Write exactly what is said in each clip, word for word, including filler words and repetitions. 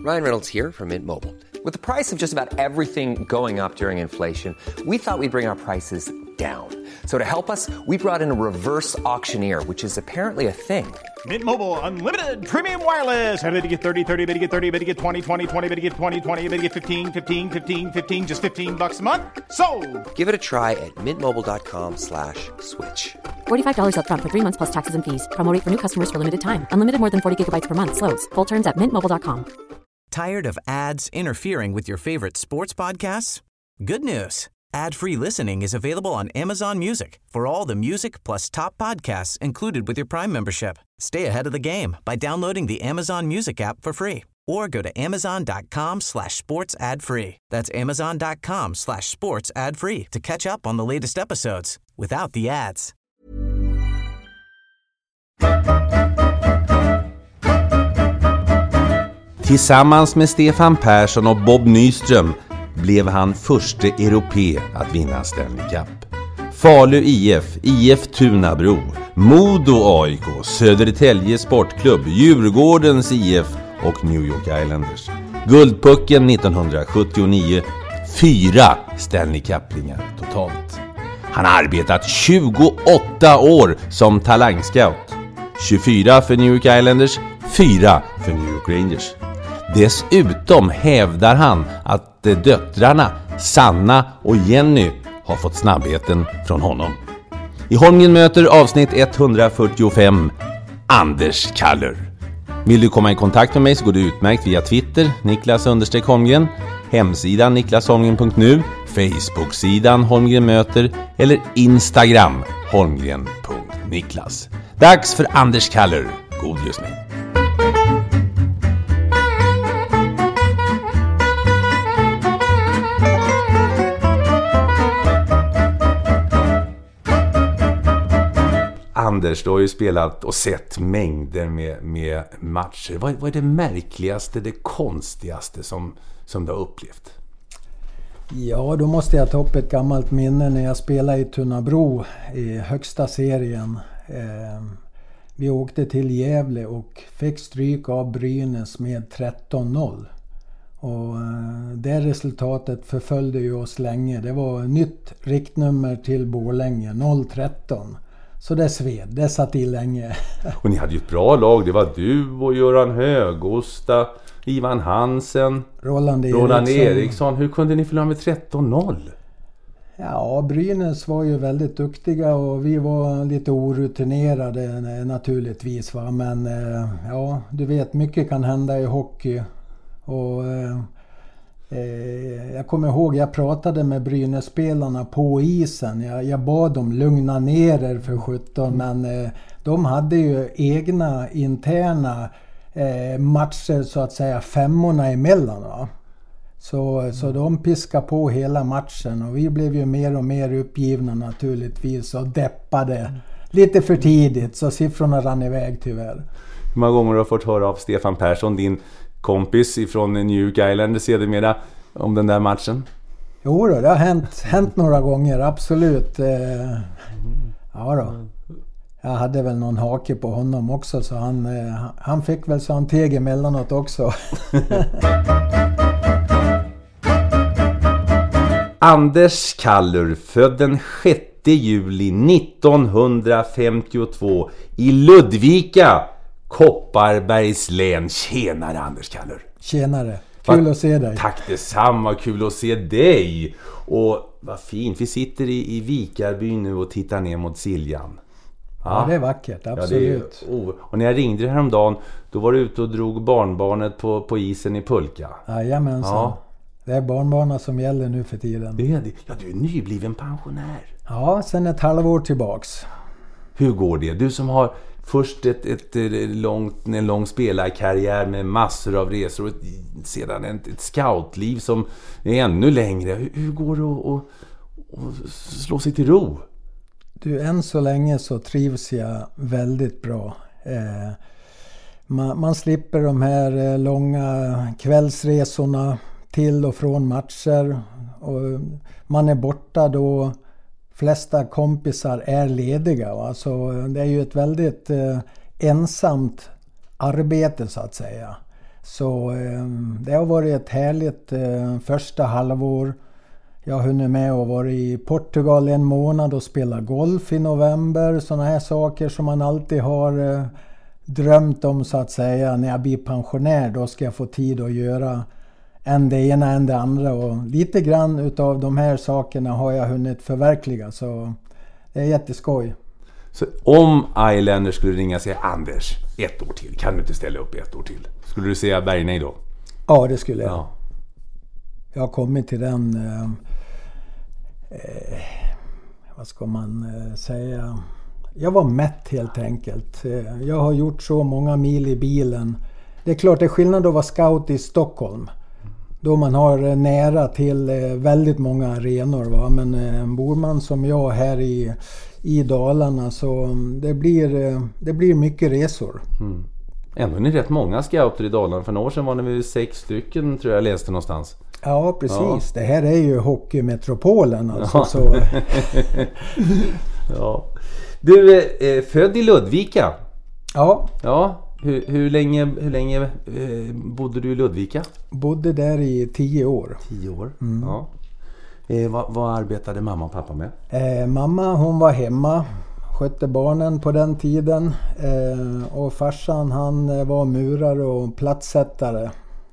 Ryan Reynolds here from Mint Mobile. With the price of just about everything going up during inflation, we thought we'd bring our prices down. So to help us, we brought in a reverse auctioneer, which is apparently a thing. Mint Mobile Unlimited Premium Wireless. How to get thirty, thirty, how to get thirty, how to get twenty, twenty, twenty, how to get twenty, twenty, how to get fifteen, fifteen, fifteen, fifteen, just fifteen bucks a month? Sold! Give it a try at mintmobile.com slash switch. forty-five dollars up front for three months plus taxes and fees. Promo rate for new customers for limited time. Unlimited more than forty gigabytes per month. Slows full terms at mint mobile dot com. Tired of ads interfering with your favorite sports podcasts? Good news. Ad-free listening is available on Amazon Music for all the music plus top podcasts included with your Prime membership. Stay ahead of the game by downloading the Amazon Music app for free or go to amazon.com slash sports ad free. That's amazon.com slash sports ad free to catch up on the latest episodes without the ads. Tillsammans med Stefan Persson och Bob Nyström blev han första europé att vinna Stanley Cup. Falu I F, I F Tunabro, Modo A I K, Södertälje Sportklubb, Djurgårdens I F och New York Islanders. Guldpucken nittonhundrasjuttionio, fyra Stanley Cup-ringar totalt. Han har arbetat tjugoåtta år som talangscout. tjugofyra för New York Islanders, fyra för New York Rangers. Dessutom hävdar han att döttrarna Sanna och Jenny har fått snabbheten från honom. I Holmgren möter avsnitt etthundrafyrtiofem, Anders Kaller. Vill du komma i kontakt med mig så går det utmärkt via Twitter, Niklas understreck Holmgren, hemsidan niklas holmgren punkt nu, Facebook-sidan Holmgren möter eller Instagram holmgren punkt niklas. Dags för Anders Kaller. God lyssning. Anders, du har ju spelat och sett mängder med, med matcher. Vad, vad är det märkligaste, det konstigaste som, som du har upplevt? Ja, då måste jag ta upp ett gammalt minne när jag spelade i Tunabro i högsta serien. Eh, vi åkte till Gävle och fick stryk av Brynäs med tretton noll. Och eh, det resultatet förföljde ju oss länge. Det var nytt riktnummer till Borlänge, noll tretton. Så det sved, det satt i länge. Och ni hade ju ett bra lag, det var du och Göran Högosta, Ivan Hansen, Roland Eriksson. Roland Eriksson. Hur kunde ni förlora med tretton noll? Ja, Brynäs var ju väldigt duktiga och vi var lite orutinerade naturligtvis. Va? Men ja, du vet, mycket kan hända i hockey. Och jag kommer ihåg, jag pratade med Brynäs-spelarna på isen. Jag, jag bad dem lugna ner er för sjutton, men eh, de hade ju egna interna eh, matcher så att säga, femmorna emellan. Va? Så, mm. så de piskade på hela matchen och vi blev ju mer och mer uppgivna naturligtvis och deppade mm. lite för tidigt, så siffrorna rann iväg tyvärr. Hur många gånger har du fått höra av Stefan Persson, din kompis ifrån New York Islanders, sedermera, om den där matchen? Jo då, det har hänt, hänt några gånger, absolut. Eh, ja då. Jag hade väl någon hake på honom också, så han, eh, han fick väl så han teg emellanåt också. Anders Kaller, född den sjätte juli nittonhundrafemtiotvå i Ludvika, Kopparbergs län. Tjenare Anders Kaller. Tjenare, kul Va? att se dig. Tack detsamma, kul att se dig. Och vad fint, vi sitter i, i Vikarby nu och tittar ner mot Siljan. Ja, ja det är vackert, absolut. Ja, det är, oh. Och när jag ringde häromdagen, då var du ute och drog barnbarnet på, på isen i Pulka. Jajamensan. Ja. Det är barnbarnen som gäller nu för tiden. Det är det. Ja, du är nybliven pensionär. Ja, sen ett halvår tillbaks. Hur går det? Du som har först ett, ett, ett långt, en lång spelarkarriär med massor av resor och ett, sedan ett, ett scoutliv som är ännu längre. Hur, hur går det att, att, att slå sig till ro? Du, än så länge så trivs jag väldigt bra. Eh, man, man slipper de här långa kvällsresorna till och från matcher. Och man är borta då flesta kompisar är lediga. Va? Så det är ju ett väldigt eh, ensamt arbete så att säga. Så eh, det har varit ett härligt eh, första halvår. Jag har hunnit med att vara i Portugal en månad och spela golf i november. Sådana här saker som man alltid har eh, drömt om så att säga. När jag blir pensionär då ska jag få tid att göra än det ena än det andra. Och lite grann utav de här sakerna har jag hunnit förverkliga. Så det är jätteskoj. Så om Islanders skulle ringa och säga Anders, ett år till, kan du inte ställa upp ett år till? Skulle du säga Bergnej då? Ja, det skulle jag. Ja. Jag har kommit till den, eh, eh, vad ska man eh, säga, jag var mätt helt enkelt. Eh, jag har gjort så många mil i bilen. Det är klart det är skillnad att vara scout i Stockholm. Då man har eh, nära till eh, väldigt många arenor. Va? Men eh, bor man som jag här i, i Dalarna så det blir, eh, det blir mycket resor. Mm. Ändå är ni rätt många scouter i Dalarna. För några år sedan var ni sex stycken tror jag läste någonstans. Ja, precis. Ja. Det här är ju hockeymetropolen. Alltså, ja. Så. Ja. Du är eh, född i Ludvika. Ja. Ja. Hur, hur länge, hur länge eh, bodde du i Ludvika? Bodde där i tio år. Tio år? Mm. Ja. Eh, vad, vad arbetade mamma och pappa med? Eh, mamma hon var hemma. Skötte barnen på den tiden. Eh, och farsan han var murare och platssättare.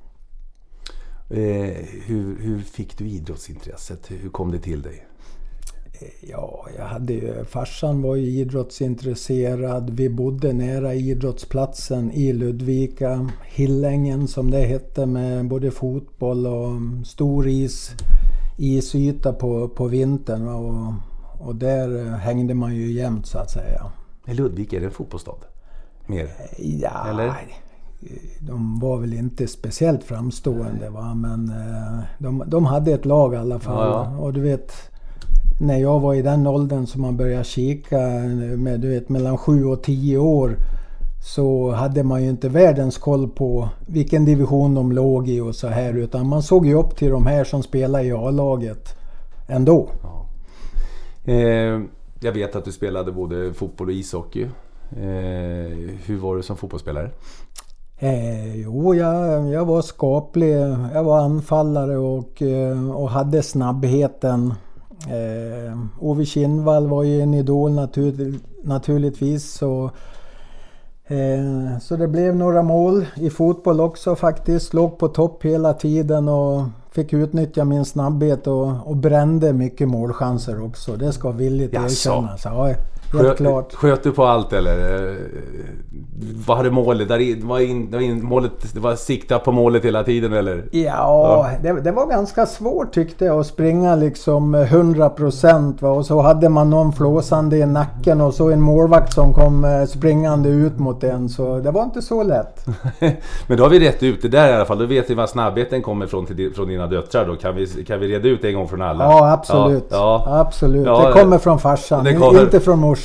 Eh, hur, hur fick du idrottsintresset? Hur kom det till dig? Ja, jag hade ju, farsan var ju idrottsintresserad. Vi bodde nära idrottsplatsen i Ludvika. Hillängen som det hette, med både fotboll och stor is, isyta på, på vintern. Och, och där hängde man ju jämt så att säga. Är Ludvika, är det en fotbollsstad? Mer? Ja, eller? De var väl inte speciellt framstående va, men de, de hade ett lag i alla fall. Ja, ja. Och du vet, när jag var i den åldern som man började kika med, du vet, mellan sju och tio år, så hade man ju inte världens koll på vilken division de låg i och så här, utan man såg ju upp till de här som spelade i A-laget ändå. Ja. Eh, jag vet att du spelade både fotboll och ishockey. Eh, hur var du som fotbollsspelare? Eh, jo, jag, jag var skaplig. Jag var anfallare och, och hade snabbheten. Eh, Ove Kinnvall var ju en idol natur, naturligtvis. Så, eh, så det blev några mål i fotboll också faktiskt. Låg på topp hela tiden och fick utnyttja min snabbhet och, och brände mycket målchanser också. Det ska villigt erkännas. Ja, helt Sköt, klart. Sköt du på allt eller? Vad hade målet? Där var in, var in, målet, det var sikta på målet hela tiden eller? Ja, ja. Det, det var ganska svårt tyckte jag att springa liksom hundra procent. Och så hade man någon flåsande i nacken och så en målvakt som kom springande ut mot en. Så det var inte så lätt. Men då har vi rätt ut det där i alla fall. Då vet vi var snabbheten kommer från, till, från dina döttrar. Då kan vi, kan vi reda ut en gång från alla. Ja, absolut. Ja, ja. absolut. Ja, det kommer från farsan, det kommer... inte från morsan.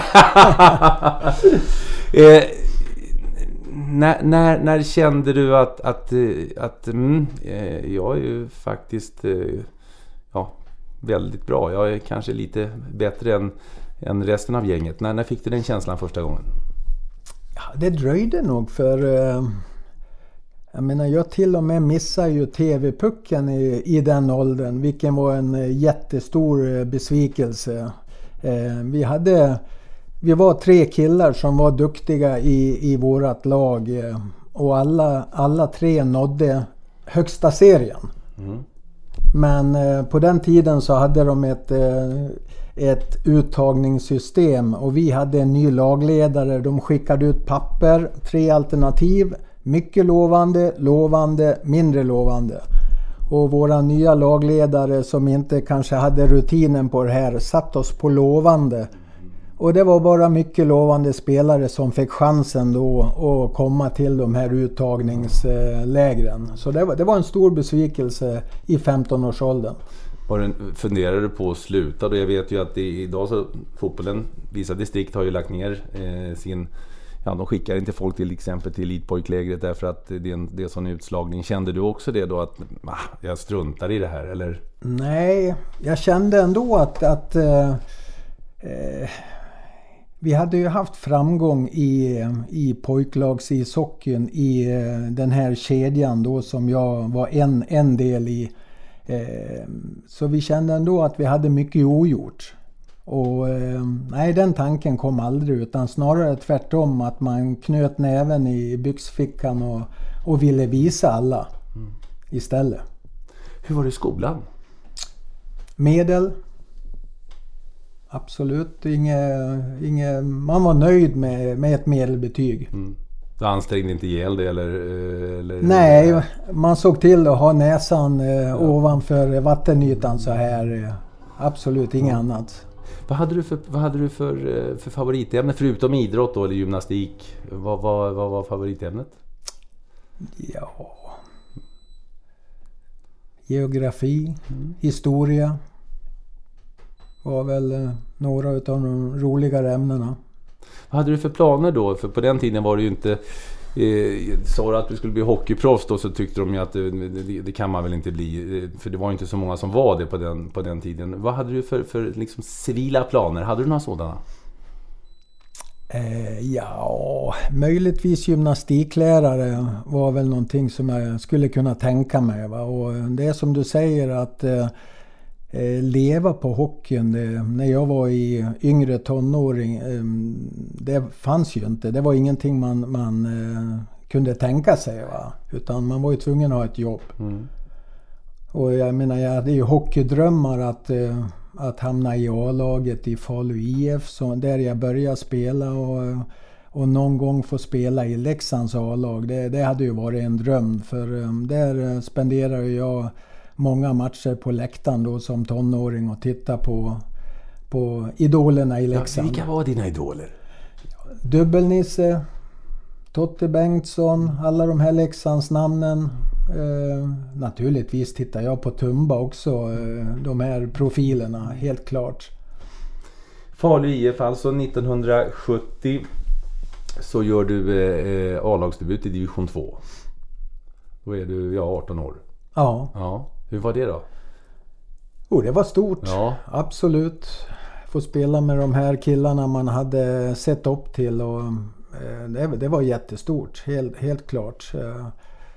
eh, när, när, när kände du att, att, att mm, eh, jag är ju faktiskt eh, ja, väldigt bra. Jag är kanske lite bättre än, än resten av gänget. När, när fick du den känslan första gången? Ja, det dröjde nog för... Eh, jag menar, jag till och med missade ju tv-pucken i, i den åldern. Vilken var en jättestor besvikelse. Eh, vi hade... Vi var tre killar som var duktiga i, i vårat lag och alla, alla tre nådde högsta serien. Mm. Men eh, på den tiden så hade de ett, eh, ett uttagningssystem och vi hade en ny lagledare. De skickade ut papper, tre alternativ, mycket lovande, lovande, mindre lovande. Och våra nya lagledare som inte kanske hade rutinen på det här satt oss på lovande. Och det var bara mycket lovande spelare som fick chansen då att komma till de här uttagningslägren. Så det var, det var en stor besvikelse i femton-årsåldern. Funderar du på att sluta? Då jag vet ju att det, idag så fotbollen, vissa distrikt har ju lagt ner eh, sin... Ja, de skickar inte folk till exempel till elitpojklägret därför att det är en, det är sån utslagning. Kände du också det då att ah, jag struntar i det här? Eller? Nej, jag kände ändå att... att eh, eh, vi hade ju haft framgång i, i pojklagsishockeyn i den här kedjan då som jag var en, en del i. Så vi kände ändå att vi hade mycket ogjort. Och nej, den tanken kom aldrig, utan snarare tvärtom, att man knöt näven i byxfickan och, och ville visa alla mm. istället. Hur var det i skolan? Medel. Absolut. Inge, inge, man var nöjd med, med ett medelbetyg. Mm. Du ansträngde inte ihjäl det eller, eller? Nej, man såg till att ha näsan eh, ja. ovanför vattenytan så här. Absolut, inget mm. annat. Vad hade du för, vad hade du för, för favoritämne förutom idrott då, eller gymnastik? Vad, vad, vad var favoritämnet? Ja... Geografi, mm. historia var väl några av de roligare ämnena. Vad hade du för planer då? För på den tiden var det ju inte... Eh, sa du att du skulle bli hockeyproffs då, så tyckte de ju att det, det, det kan man väl inte bli. För det var ju inte så många som var det på den, på den tiden. Vad hade du för, för liksom civila planer? Hade du några sådana? Eh, ja, möjligtvis gymnastiklärare var väl någonting som jag skulle kunna tänka mig. Va? Och det är som du säger att eh, leva på hockeyn, det, när jag var i yngre tonåring, eh, det fanns ju inte. Det var ingenting man, man eh, kunde tänka sig. Va? Utan man var ju tvungen att ha ett jobb. Mm. Och jag menar, jag hade ju hockeydrömmar att... Eh, att hamna i A-laget i Falu I F, så där jag började spela, och, och någon gång få spela i Leksands A-lag. Det, det hade ju varit en dröm, för um, där spenderade jag många matcher på läktaren då som tonåring och titta på, på idolerna i Leksand. Ja, vilka var dina idoler? Dubbelnisse, Totte Bengtsson, alla de här Leksands namnen. Eh, naturligtvis tittar jag på Tumba också, eh, de här profilerna, helt klart. Falu I F alltså nittonhundrasjuttio, så gör du eh, A-lagsdebut i division två. Då är du ja, arton år. Ja. Ja. Hur var det då? Oh, det var stort, ja. Absolut. Få spela med de här killarna man hade sett upp till, och eh, det, det var jättestort, helt, helt klart. Eh,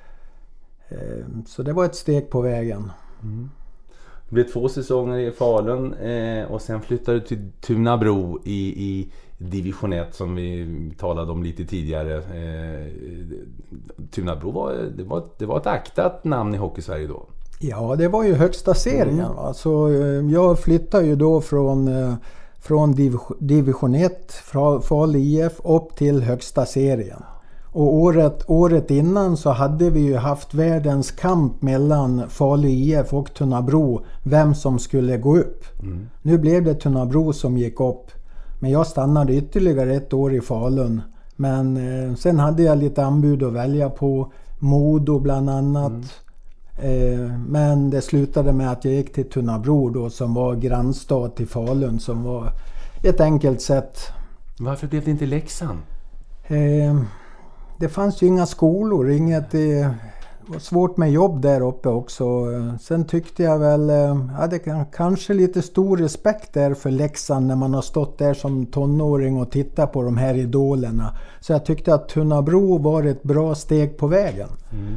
Så det var ett steg på vägen. Mm. Det blev två säsonger i Falun eh, och sen flyttade du till Tunabro i, i division ett som vi talade om lite tidigare. Eh, Tunabro var, det var, det var ett aktat namn i Hockeysverige då. Ja, det var ju högsta serien. Mm. Va? Så, jag flyttade ju då från, från division ett, från Falu I F upp till högsta serien. Och året, året innan så hade vi ju haft världens kamp mellan Falu I F och Tunabro, vem som skulle gå upp. Mm. Nu blev det Tunabro som gick upp. Men jag stannade ytterligare ett år i Falun. Men eh, sen hade jag lite anbud att välja på, Modo bland annat. Mm. Eh, men det slutade med att jag gick till Tunabro då, som var grannstad till Falun, som var ett enkelt sätt. Varför blev det inte Leksand? Eh, Det fanns ju inga skolor, inget, det var svårt med jobb där uppe också. Sen tyckte jag väl, jag hade kanske lite stor respekt där för Leksand när man har stått där som tonåring och tittat på de här idolerna. Så jag tyckte att Tunabro var ett bra steg på vägen. Mm.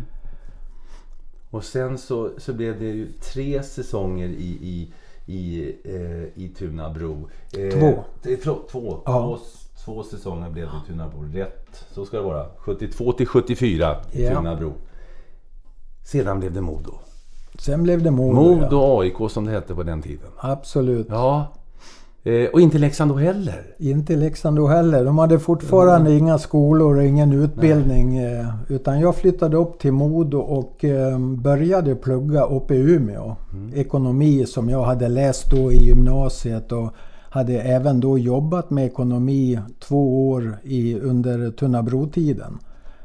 Och sen så, så blev det ju tre säsonger i, i, i, eh, i Tunabro. Eh, två. Två, två. Ja. Två säsonger blev det i Tunabro. Rätt, så ska det vara. sjuttiotvå till sjuttiofyra i yeah. Tunabro. Sedan blev det Modo. Sen blev det Modo. Modo ja. A I K som det hette på den tiden. Absolut. Ja. Eh, och inte Leksand då heller. Inte Leksand då heller. De hade fortfarande mm. inga skolor och ingen utbildning. Eh, utan jag flyttade upp till Modo och eh, började plugga uppe i Umeå. Mm. Ekonomi som jag hade läst då i gymnasiet, och hade även då jobbat med ekonomi två år i, under Tunabro-tiden.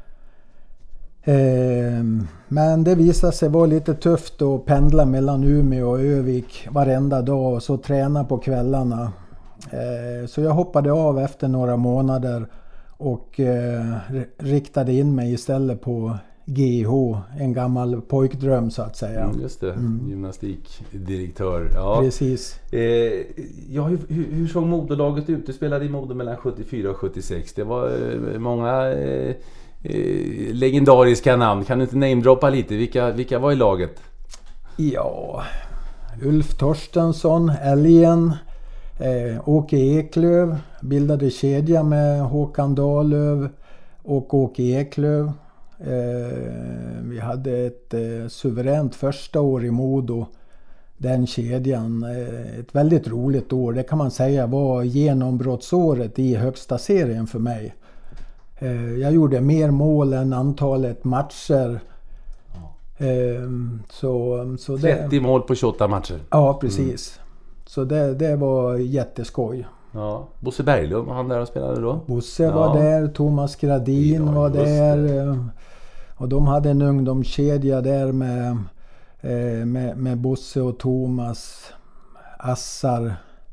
Eh, men det visade sig vara lite tufft att pendla mellan Umeå och Övik varenda dag och så träna på kvällarna. Eh, så jag hoppade av efter några månader och eh, riktade in mig istället på G H, en gammal pojkdröm så att säga. Mm, just det, mm. gymnastikdirektör. Ja. Precis. Eh, ja, hur, hur, hur såg Modolaget ut? Du spelade i Modo mellan sjuttiofyra och sjuttiosex. Det var eh, många eh, eh, legendariska namn. Kan du inte namedroppa lite? Vilka, vilka var i laget? Ja, Ulf Torstensson, Älgen, eh, Åke Eklöv, bildade kedja med Håkan Dahlöf och Åke Eklöv. Eh, vi hade ett eh, suveränt första år i Modo, den kedjan. Eh, ett väldigt roligt år, det kan man säga var genombrottsåret i högsta serien för mig. Eh, jag gjorde mer mål än antalet matcher. Eh, så, så det, trettio mål på tjugoåtta matcher. Ja, precis. Mm. Så det, det var jätteskoj. Ja, Bosse Berglund var han där och spelade då? Bosse ja. var där, Thomas Gradin ja, var där. Det. Och de hade en ungdomskedja där med, med, med Bosse och Thomas, Assar.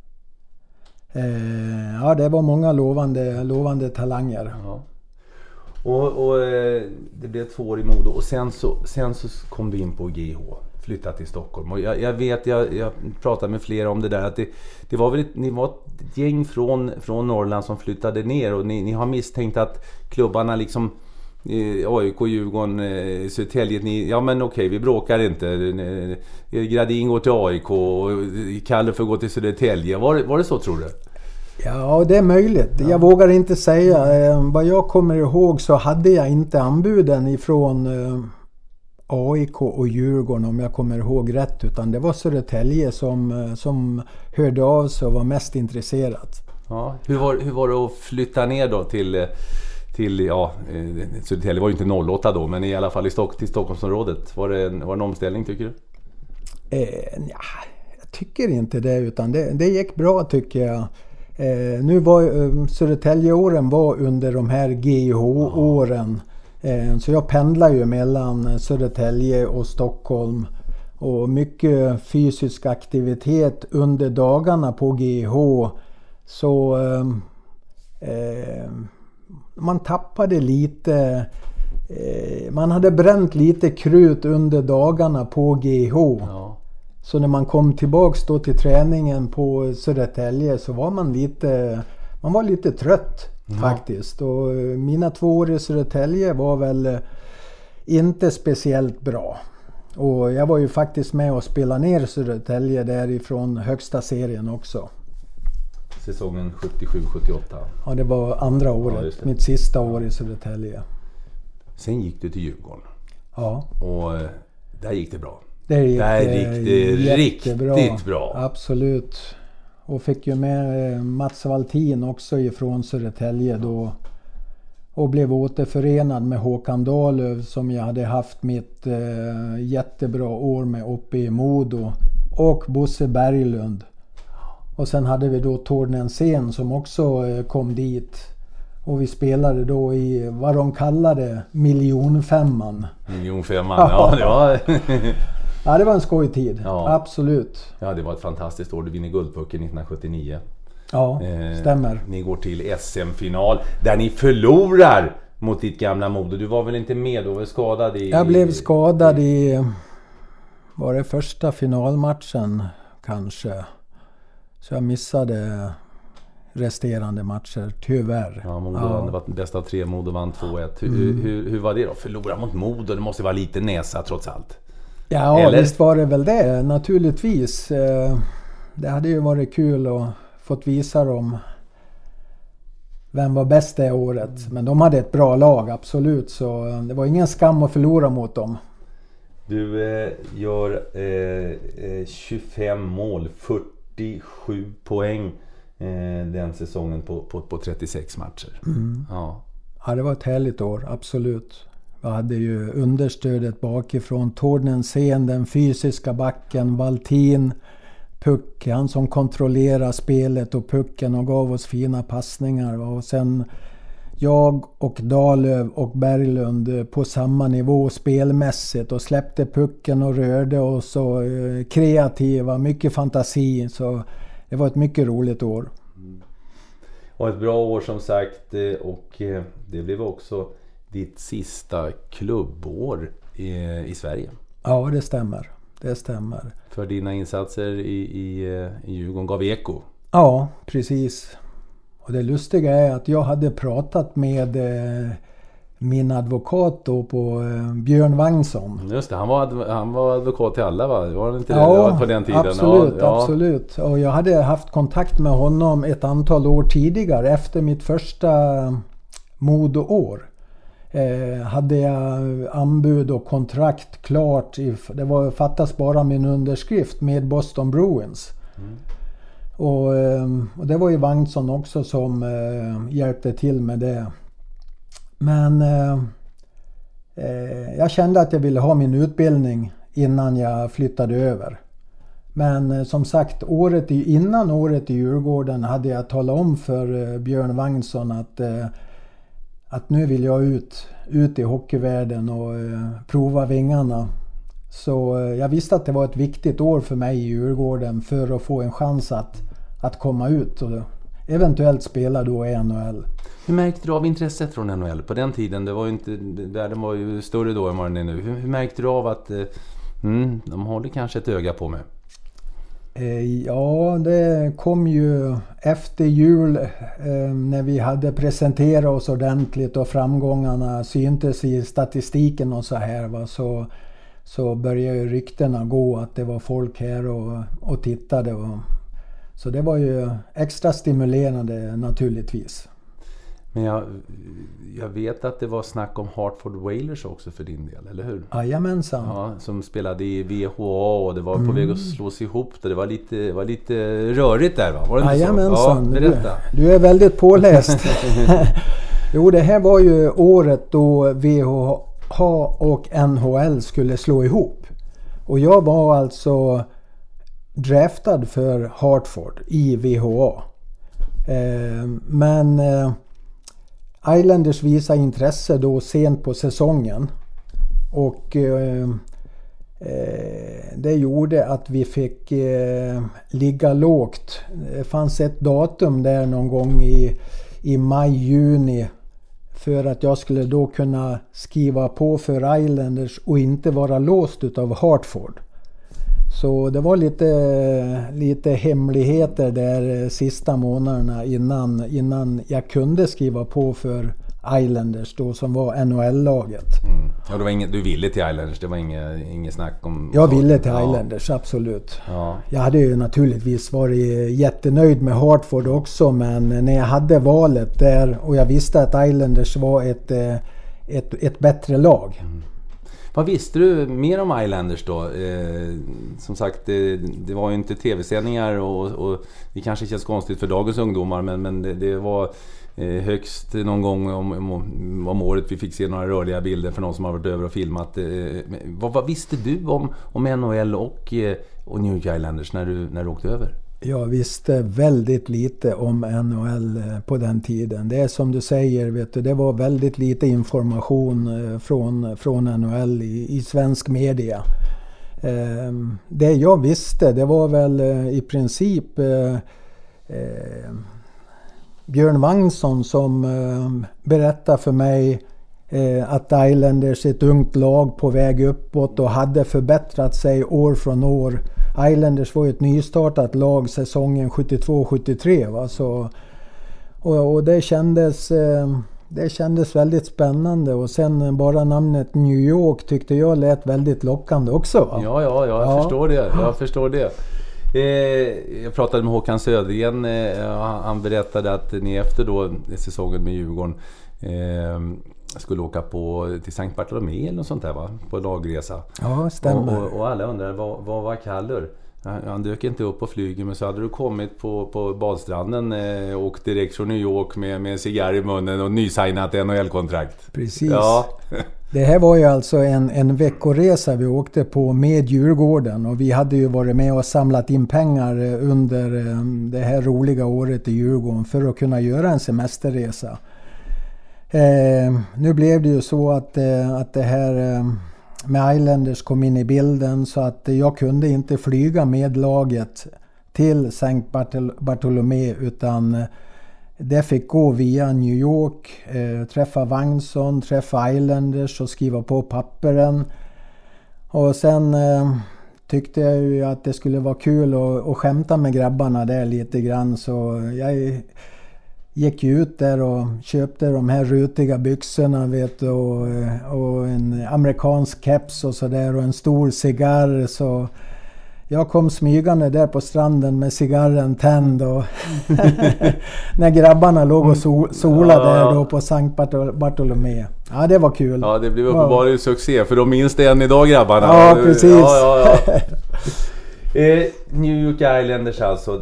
Ja, det var många lovande, lovande talanger. Ja. Och, och det blev två år i Modo och sen så, sen så kom du in på G H, flyttade till Stockholm. Och jag, jag vet, jag, jag pratade med flera om det där, att det, det var väl ett, ni var ett gäng från, från Norrland som flyttade ner och ni, ni har misstänkt att klubbarna liksom eh, A I K, Djurgården, eh, Södertälje, ni, ja men okej, vi bråkar inte. Eh, Gradin går till A I K och Kalle får gå till Södertälje. Var, var det så, tror du? Ja, det är möjligt. Ja. Jag vågar inte säga. Eh, vad jag kommer ihåg så hade jag inte anbuden ifrån eh, A I K och Djurgården, om jag kommer ihåg rätt, utan det var Södertälje som, som hörde av sig och var mest intresserat. Ja, hur var, hur var det att flytta ner då till, till ja, Södertälje var ju inte noll åtta då, men i alla fall i Stock, till Stockholmsområdet. Var det en, var det en omställning, tycker du? Eh, ja, jag tycker inte det, utan det, det gick bra, tycker jag. Eh, nu var eh, Södertäljeåren var under de här G H-åren. Eh, så jag pendlar ju mellan Södertälje och Stockholm. Och mycket fysisk aktivitet under dagarna på G H. Så eh, eh, man tappade lite. Eh, man hade bränt lite krut under dagarna på G H. Ja. Så när man kom tillbaks då till träningen på Södertälje så var man lite, man var lite trött ja. faktiskt. Och mina två år i Södertälje var väl inte speciellt bra. Och jag var ju faktiskt med och spelade ner Södertälje därifrån högsta serien också. Säsongen sjuttiosju sjuttioåtta. Ja, det var andra året, ja, mitt sista år i Södertälje. Sen gick du till Djurgården. Ja. Och där gick det bra. Där gick där gick det jättebra. Riktigt bra. Absolut. Och fick ju med Mats Valtin också ifrån Södertälje då. Och blev återförenad med Håkan Dahlöf som jag hade haft mitt eh, jättebra år med uppe i Modo. Och Bosse Berglund. Och sen hade vi då Tordensen som också eh, kom dit. Och vi spelade då i vad de kallade miljonfemman. Miljonfemman, ja det var... Ja, det var en skojtid. Ja. Absolut. Ja, det var ett fantastiskt år. Du vinner Guldpucken nittonhundrasjuttionio. Ja, eh, stämmer. Ni går till S M-final där ni förlorar mot ditt gamla Modo. Du var väl inte med? Du var väl skadad i... Jag blev skadad i... Var det första finalmatchen kanske? Så jag missade resterande matcher, tyvärr. Ja, Modo ja. vann. Det var bäst av tre. Modo vann två ett. Hur, mm. hur, hur var det då? Förlora mot Modo? Det måste vara lite näsa trots allt. Ja, Eller? visst var det väl det. Naturligtvis. Det hade ju varit kul att fått visa dem vem var bäst det året. Men de hade ett bra lag, absolut. Så det var ingen skam att förlora mot dem. Du eh, gör eh, tjugofem mål, fyrtiosju poäng eh, den säsongen på, på, på trettiosex matcher. Mm. Ja. ja, det var ett härligt år, absolut. Vi hade ju understödet bakifrån. Tordensen, den fysiska backen, Valtin, Puck, han som kontrollerar spelet och pucken och gav oss fina passningar. Och sen jag och Dahlöf och Berglund på samma nivå spelmässigt och släppte pucken och rörde oss och kreativa, mycket fantasi. Så det var ett mycket roligt år. Mm. Och ett bra år som sagt, och det blev också ditt sista klubbår i, i Sverige. Ja, det stämmer. Det stämmer. För dina insatser i, i, i Djurgården gav eko. Ja, precis. Och det lustiga är att jag hade pratat med eh, min advokat då på eh, Björn Wagnsson. Just det, han var, han var advokat till alla, va? Var det inte ja, det på den tiden? Absolut, ja, ja. absolut. Och jag hade haft kontakt med honom ett antal år tidigare efter mitt första Modo-år. Eh, hade jag anbud och kontrakt klart. I, det var fattas bara min underskrift med Boston Bruins. Mm. Och, och det var ju Wagnsson också som eh, hjälpte till med det. Men eh, eh, jag kände att jag ville ha min utbildning innan jag flyttade över. Men eh, som sagt, året i, innan året i Djurgården hade jag talat om för eh, Björn Wagnsson att, eh, att nu vill jag ut, ut i hockeyvärlden och eh, prova vingarna. Så eh, jag visste att det var ett viktigt år för mig i Djurgården för att få en chans att, att komma ut och eventuellt spela då i N H L. Hur märkte du av intresset från N H L? På den tiden, det var ju inte, världen var ju större då än vad den är nu. Hur, hur märkte du av att mm, de håller kanske ett öga på mig? Eh, ja, det kom ju efter jul eh, när vi hade presenterat oss ordentligt och framgångarna syntes i statistiken och så här. Va? Så, så började ju ryktena gå att det var folk här och, och tittade. Och, så det var ju extra stimulerande naturligtvis. Men jag, jag vet att det var snack om Hartford Whalers också för din del, eller hur? Jajamensan. Ja, som spelade i V H A och det var mm. på väg att slås ihop. Det var lite, var lite rörigt där, va? Var det inte Jajamensan. Så? Ja, berätta. Du, du är väldigt påläst. Jo, det här var ju året då V H A och N H L skulle slå ihop. Och jag var alltså draftad för Hartford i V H A. Eh, men eh, Islanders visade intresse då sent på säsongen och eh, eh, det gjorde att vi fick eh, ligga lågt. Det fanns ett datum där någon gång i, i maj-juni för att jag skulle då kunna skriva på för Islanders och inte vara låst utav Hartford. Så det var lite, lite hemligheter där sista månaderna innan, innan jag kunde skriva på för Islanders då, som var N H L-laget. Mm. Ja, det var inget, du ville till Islanders, det var inget, inget snack om... Jag ville till ja. Islanders, absolut. Ja. Jag hade ju naturligtvis varit jättenöjd med Hartford också, men när jag hade valet där och jag visste att Islanders var ett, ett, ett bättre lag. Mm. Vad visste du mer om Islanders då? Eh, som sagt, det, det var ju inte tv-sändningar och, och det kanske känns konstigt för dagens ungdomar, men, men det, det var eh, högst någon gång om, om, om året vi fick se några rörliga bilder för någon som har varit över och filmat. Eh, vad, vad visste du om, om N H L och, och New York Islanders när du, när du åkte över? Jag visste väldigt lite om N H L på den tiden. Det är som du säger, vet du, det var väldigt lite information från, från N H L i, i svensk media. Eh, det jag visste, det var väl i princip eh, eh, Björn Wagnsson som eh, berättade för mig eh, att Islanders är ett ungt lag på väg uppåt och hade förbättrat sig år från år. Islanders var ju ett nystartat lag säsongen sjuttiotvå sjuttiotre, va? Så, och, och det kändes eh, det kändes väldigt spännande, och sen bara namnet New York tyckte jag lät väldigt lockande också, va? Ja, ja, ja, jag ja. förstår det. Jag förstår det. Eh, jag pratade med Håkan Södergren, eh, han berättade att ni efter då säsongen med Djurgården eh, skulle åka på till Sankt Bartolomé eller något sånt där, va? På lagresa. Ja, stämmer. Och, och, och alla undrar, vad, vad var Kallur? Han dök inte upp på flyget, men så hade du kommit på, på badstranden eh, och direkt från New York med, med en cigarr i munnen och nysignat N H L-kontrakt. Precis. Ja. Det här var ju alltså en, en veckoresa vi åkte på med Djurgården, och vi hade ju varit med och samlat in pengar under det här roliga året i Djurgården för att kunna göra en semesterresa. Eh, nu blev det ju så att, eh, att det här eh, med Islanders kom in i bilden, så att jag kunde inte flyga med laget till Sankt Bartol- Bartolomé, utan det fick gå via New York, eh, träffa Wagnsson, träffa Islanders och skriva på papperen. Och sen eh, tyckte jag ju att det skulle vara kul att, att skämta med grabbarna där lite grann. Så jag gick ut där och köpte de här rutiga byxorna, vet du, och, och en amerikansk keps och sådär och en stor cigarr. Så jag kom smygande där på stranden med cigarren tänd och när grabbarna låg och sol, solade där då på Sankt Bartolomé. Ja, det var kul. Ja, det blev uppenbarligen succé, för de minns det än idag, grabbarna. Ja, precis. Ja, ja, ja. eh, New York Islanders alltså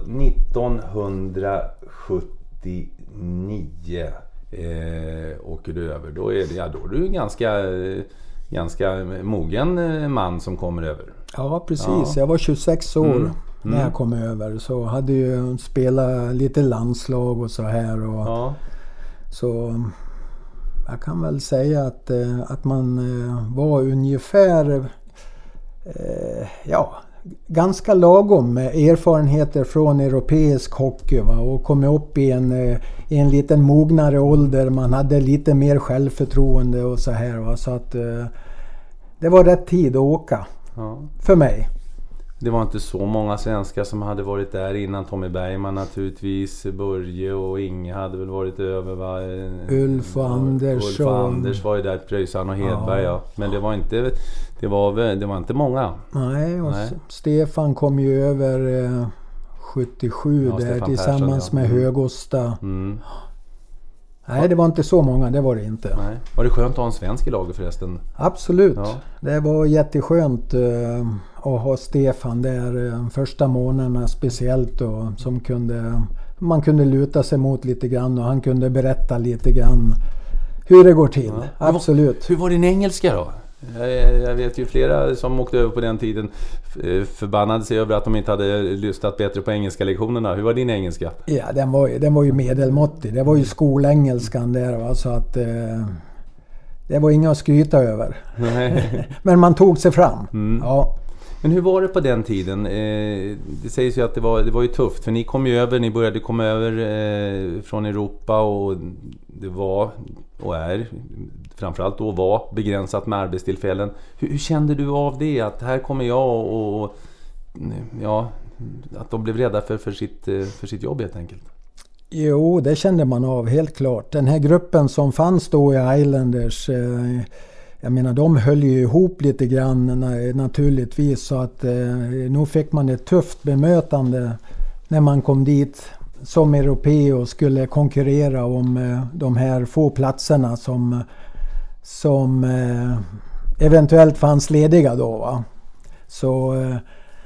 nittonhundrasjuttionio eh, åker du över. Då är det, ja, då är du en ganska, ganska mogen man som kommer över. Ja, precis. Ja. Jag var tjugosex år mm. när jag kom över. Så hade ju spelat lite landslag och så här. Och ja. Så jag kan väl säga att, att man var ungefär eh, ja, ganska lagom med erfarenheter från europeisk hockey. Va? Och kom upp i en, i en liten mognare ålder. Man hade lite mer självförtroende och så här. Va? Så att eh, det var rätt tid att åka. Ja. För mig. Det var inte så många svenskar som hade varit där innan. Tommy Bergman naturligtvis, Börje och Inge hade väl varit över, va? Ulf och Anders. Ulf och Anders var ju där, Pröjsan och Hedberg, ja. ja. Men det var inte det var, det var inte många. Nej, och Nej. Stefan kom ju över eh, sjuttiosju ja, där Stefan tillsammans Persson, ja. med Högosta. Mm. Nej, det var inte så många, det var det inte. Nej. Var det skönt att ha en svensk i laget förresten? Absolut. Ja. Det var jätteskönt uh, att ha Stefan där uh, första månaderna speciellt då, som kunde, man kunde luta sig mot lite grann och han kunde berätta lite grann hur det går till. Ja. Absolut. Hur var, hur var din engelska då? Jag, jag vet ju flera som åkte över på den tiden förbannade sig över att de inte hade lyssnat bättre på engelska lektionerna. Hur var din engelska? Ja, den var, den var ju medelmåttig. Det var ju skolengelskan där, va? Så att eh, det var inga att skryta över. Nej. Men man tog sig fram. Mm. Ja. Men hur var det på den tiden? Eh, det sägs ju att det var, det var ju tufft, för ni kom ju över, ni började komma över eh, från Europa och det var och är framförallt då var begränsat med arbetstillfällen. Hur, hur kände du av det? Att här kommer jag och, och ja, att de blev rädda för, för, sitt, för sitt jobb helt enkelt? Jo, det kände man av helt klart. Den här gruppen som fanns då i Islanders, eh, jag menar de höll ju ihop lite grann naturligtvis, så att eh, nog fick man ett tufft bemötande när man kom dit som europé och skulle konkurrera om eh, de här få platserna som som eh, eventuellt fanns lediga då, va? Så eh,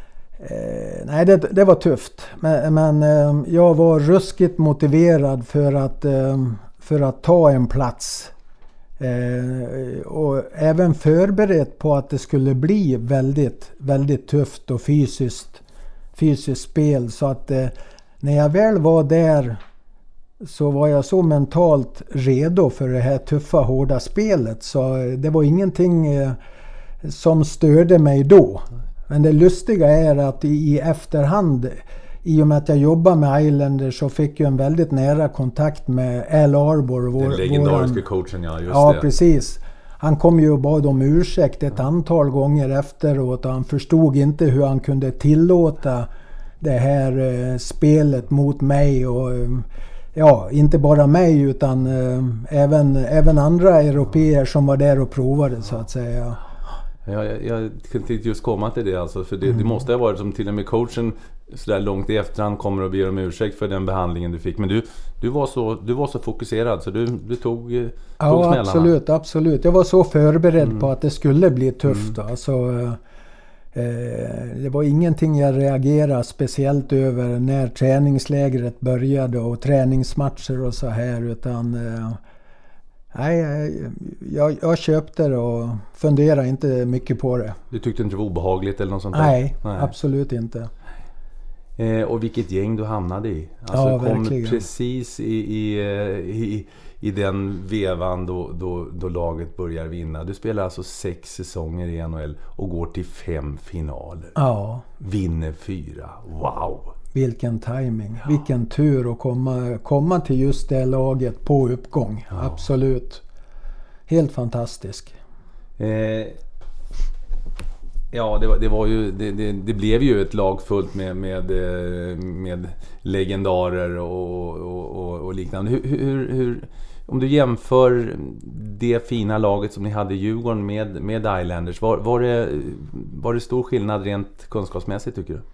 nej, det, det var tufft. Men, men eh, jag var ruskigt motiverad för att, eh, för att ta en plats. Eh, och även förberett på att det skulle bli väldigt, väldigt tufft och fysiskt, fysiskt spel. Så att eh, när jag väl var där så var jag så mentalt redo för det här tuffa, hårda spelet. Så det var ingenting eh, som störde mig då. Men det lustiga är att i, i efterhand, i och med att jag jobbar med Islanders, så fick jag en väldigt nära kontakt med Al Arbor. Vår, Den legendariska våran, coachen, ja, just ja, det. precis. Han kom ju och bad om ursäkt ett antal gånger efteråt och han förstod inte hur han kunde tillåta det här eh, spelet mot mig och eh, ja, inte bara mig utan eh, även, även andra europeer som var där och provade, så att säga. Ja, jag, jag tänkte just komma till det alltså, för det, Mm. det måste ha varit som till och med coachen så där långt i efterhand kommer och ber om ursäkt för den behandlingen du fick. Men du, du, var, så, du var så fokuserad så du, du tog, tog ja, smällarna. absolut, absolut. Jag var så förberedd Mm. på att det skulle bli tufft. Mm. Alltså, eh, det var ingenting jag reagerade speciellt över när träningslägret började och träningsmatcher och så här, utan eh, nej, jag, jag köpte det och funderade inte mycket på det. Du tyckte inte det var obehagligt eller något sånt där? Nej, Nej. absolut inte. Eh, och vilket gäng du hamnade i. Alltså ja, kom verkligen. precis i, i, i, i den vevan då, då, då laget börjar vinna. Du spelar alltså sex säsonger i N H L och går till fem finaler. Ja. Vinner fyra. Wow! Vilken timing, ja. Vilken tur att komma, komma till just det laget på uppgång. Ja. Absolut. Helt fantastisk. Eh, ja, det var, det var ju det, det, det blev ju ett lag fullt med med, med legendarer och, och, och, och liknande. Hur, hur, hur, om du jämför det fina laget som ni hade i Djurgården med, med Islanders, var, var, det, var det stor skillnad rent kunskapsmässigt tycker du?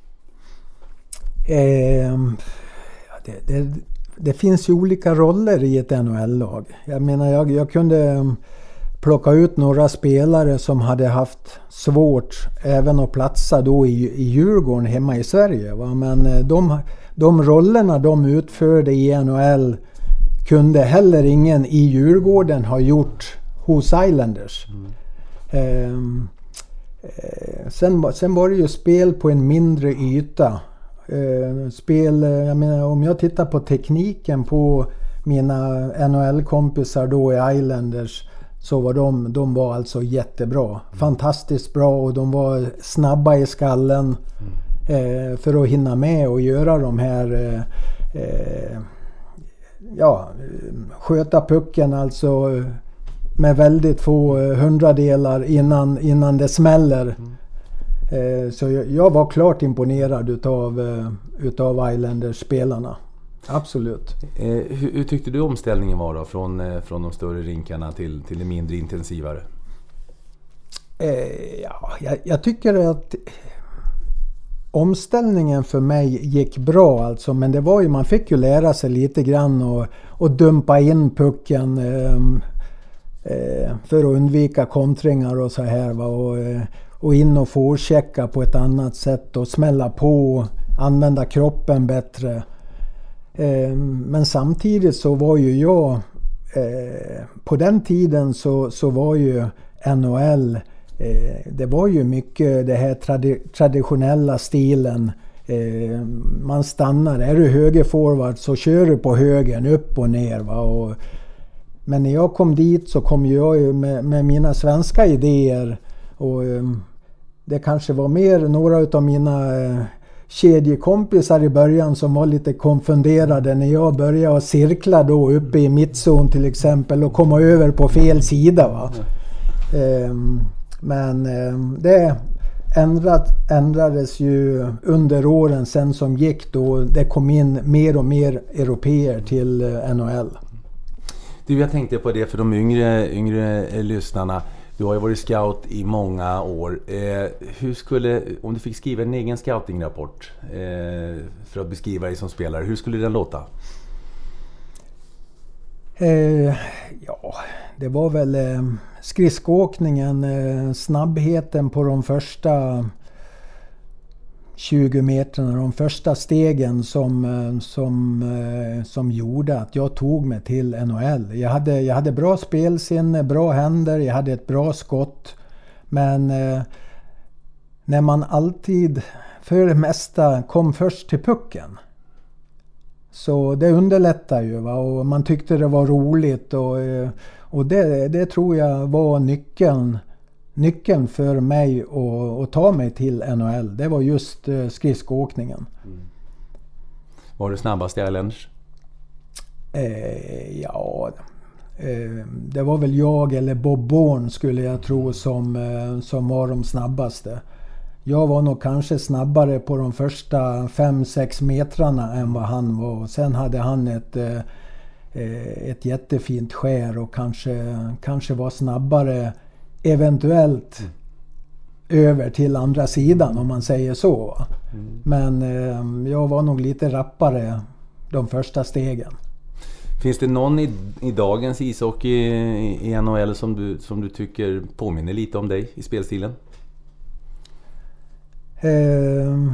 Eh, det, det, det finns ju olika roller i ett N H L-lag. Jag menar, jag, jag kunde plocka ut några spelare som hade haft svårt även att platsa då i, i Djurgården hemma i Sverige. Va? Men de, de rollerna de utförde i N H L kunde heller ingen i Djurgården ha gjort hos Islanders. Mm. Eh, eh, sen, sen var det ju spel på en mindre yta. Uh, spel, jag menar, om jag tittar på tekniken på mina N H L-kompisar då i Islanders, så var de, de var alltså jättebra. Mm. Fantastiskt bra, och de var snabba i skallen mm. uh, för att hinna med och göra de här uh, uh, ja, sköta pucken alltså med väldigt få hundradelar innan, innan det smäller. Mm. Så jag var klart imponerad utav, utav Islanders-spelarna. Absolut. Hur, hur tyckte du omställningen var då? Från, från de större rinkarna till, till det mindre intensivare? Ja, jag, jag tycker att omställningen för mig gick bra alltså. Men det var ju, man fick ju lära sig lite grann och, och dumpa in pucken eh, för att undvika kontringar och så här. Va? Och, och in och forechecka på ett annat sätt och smälla på, använda kroppen bättre. Eh, men samtidigt så var ju jag, eh, på den tiden så, så var ju N H L, eh, det var ju mycket det här tradi- traditionella stilen. Eh, man stannar, är du högerforward så kör du på högen, upp och ner. Va? Och, men när jag kom dit så kom jag ju med, med mina svenska idéer. Och um, det kanske var mer några utav mina uh, kedjekompisar i början som var lite konfunderade när jag började cirkla då uppe i mittzon till exempel och komma över på fel sida. Va? Mm. Um, men um, det ändrat, ändrades ju under åren sen som gick då det kom in mer och mer europeer till uh, N H L. Du, jag tänkte på det för de yngre, yngre lyssnarna. Du har ju varit scout i många år. Eh, hur skulle, om du fick skriva en egen scoutingrapport eh, för att beskriva dig som spelare, hur skulle den låta? Eh, ja, det var väl eh, skridskoåkningen, eh, snabbheten på de första tjugo meterna, de första stegen som, som, som gjorde att jag tog mig till N H L. Jag hade, jag hade bra spelsinne, bra händer, jag hade ett bra skott. Men eh, när man alltid för det mesta kom först till pucken, så det underlättar ju. Va? Och man tyckte det var roligt och, och det, det tror jag var nyckeln. Nyckeln för mig att, att ta mig till N H L, det var just uh, skridskoåkningen. Mm. Var du snabbast i Islanders? Eh, ja, eh, det var väl jag eller Bob Bourne skulle jag tro som, eh, som var de snabbaste. Jag var nog kanske snabbare på de första fem sex metrarna än vad han var. Sen hade han ett, eh, ett jättefint skär och kanske, kanske var snabbare eventuellt mm. över till andra sidan om man säger så. Mm. Men eh, jag var nog lite rappare de första stegen. Finns det någon i, i dagens ishockey i, i N H L som du, som du tycker påminner lite om dig i spelstilen? Eh,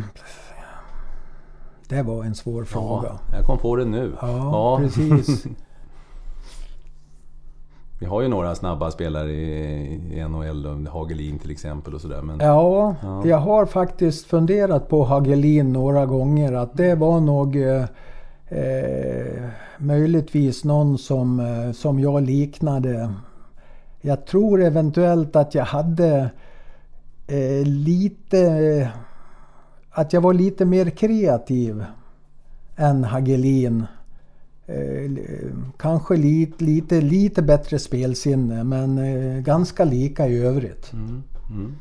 det var en svår fråga. Ja, jag kom på det nu. Ja, ja. Precis. Vi har ju några snabba spelare i, i N H L, Hagelin till exempel och sådär. Men, ja, ja, jag har faktiskt funderat på Hagelin några gånger. Att det var nog eh, möjligtvis någon som, eh, som jag liknade. Jag tror eventuellt att jag hade eh, lite att jag var lite mer kreativ än Hagelin. Eh, kanske lite, lite, lite bättre spelsinne, men eh, ganska lika i övrigt. Mm. Mm.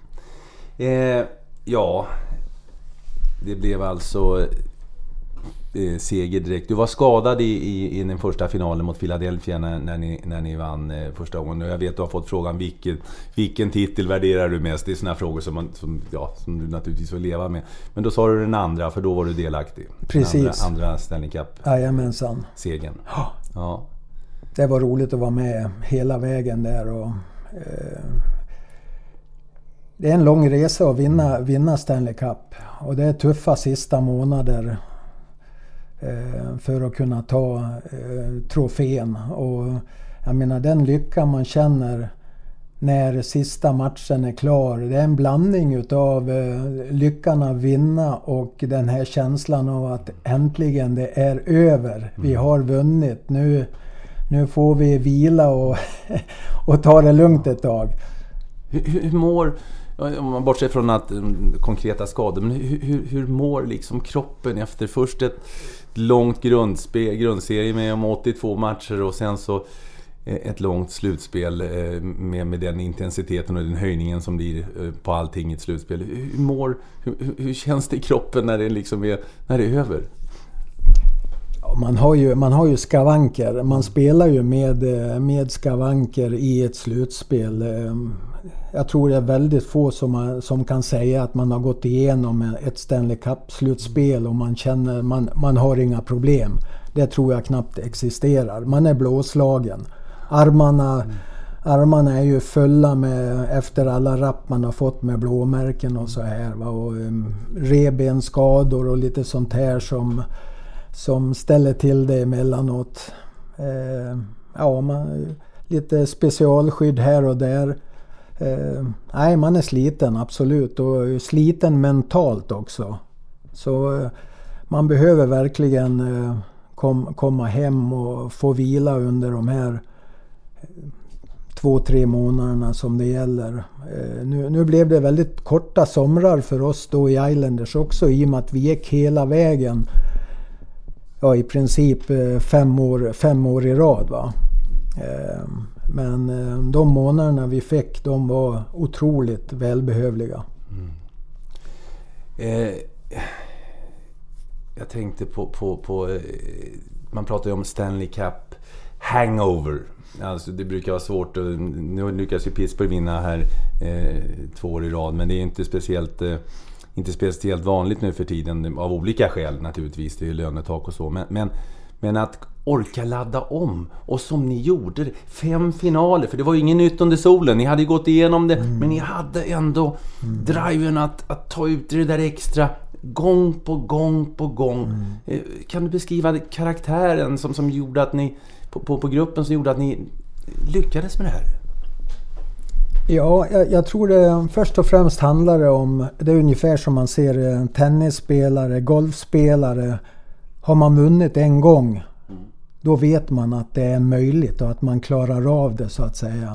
Eh, ja, det blev alltså eh, seger direkt. Du var skadad i, i, i den första finalen mot Philadelphia när, när, ni, när ni vann eh, första gången. Och jag vet att du har fått frågan vilken, vilken titel värderar du mest? Det är såna frågor som, man, som, ja, som du naturligtvis får leva med. Men då sa du den andra, för då var du delaktig. Precis. Andra, andra Stanley Cup. Jajamensan. Segern. Ja. Ja. Det var roligt att vara med hela vägen där. Och, eh, det är en lång resa att vinna, vinna Stanley Cup. Och det är tuffa sista månader eh, för att kunna ta eh, trofén. Och jag menar, den lycka man känner när sista matchen är klar. Det är en blandning utav eh, lyckan att vinna och den här känslan av att äntligen det är över. Vi har vunnit. Nu, nu får vi vila och, och ta det lugnt ett tag. Hur, hur mår, om man bortser från att um, konkreta skador, men hur, hur, hur mår liksom kroppen efter först ett långt grundspel, grundserie med om åttiotvå matcher och sen så ett långt slutspel med, med den intensiteten och den höjningen som blir på allting i ett slutspel. Hur, mår, hur, hur känns det i kroppen när det, liksom är, när det är över? Ja, man, har ju, man har ju skavanker. Man spelar ju med, med skavanker i ett slutspel. Jag tror det är väldigt få som, som kan säga att man har gått igenom ett Stanley Cup-slutspel och man känner man, man har inga problem. Det tror jag knappt existerar. Man är blåslagen. Armarna, mm. armarna är ju fulla med, efter alla rapp man har fått med blåmärken och så här. Va? Och um, rebenskador och lite sånt här som, som ställer till det emellanåt. Eh, ja, man, lite specialskydd här och där. Eh, nej, man är sliten, absolut. Och sliten mentalt också. Så eh, man behöver verkligen eh, kom, komma hem och få vila under de här två, tre månaderna som det gäller. Eh, nu, nu blev det väldigt korta somrar för oss då i Islanders också, i och med att vi gick hela vägen, ja, i princip eh, fem, år, fem år i rad. Va? Eh, men eh, de månaderna vi fick, de var otroligt välbehövliga. Mm. Eh, jag tänkte på, på, på eh, man pratar ju om Stanley Cup hangover. Alltså det brukar vara svårt att, nu lyckas ju Pittsburgh vinna här eh, två år i rad, men det är inte speciellt eh, inte speciellt vanligt nu för tiden av olika skäl naturligtvis, det är ju lönetak och så, men, men, men att orka ladda om, och som ni gjorde, fem finaler, för det var ju ingen nytt under solen, ni hade gått igenom det, mm. men ni hade ändå mm. driven att, att ta ut det där extra gång på gång på gång. Mm. Kan du beskriva karaktären som, som gjorde att ni på, på, på gruppen som gjorde att ni lyckades med det här? Ja, jag, jag tror det först och främst handlar om, det är ungefär som man ser tennisspelare, golfspelare. Har man vunnit en gång, mm. då vet man att det är möjligt och att man klarar av det, så att säga.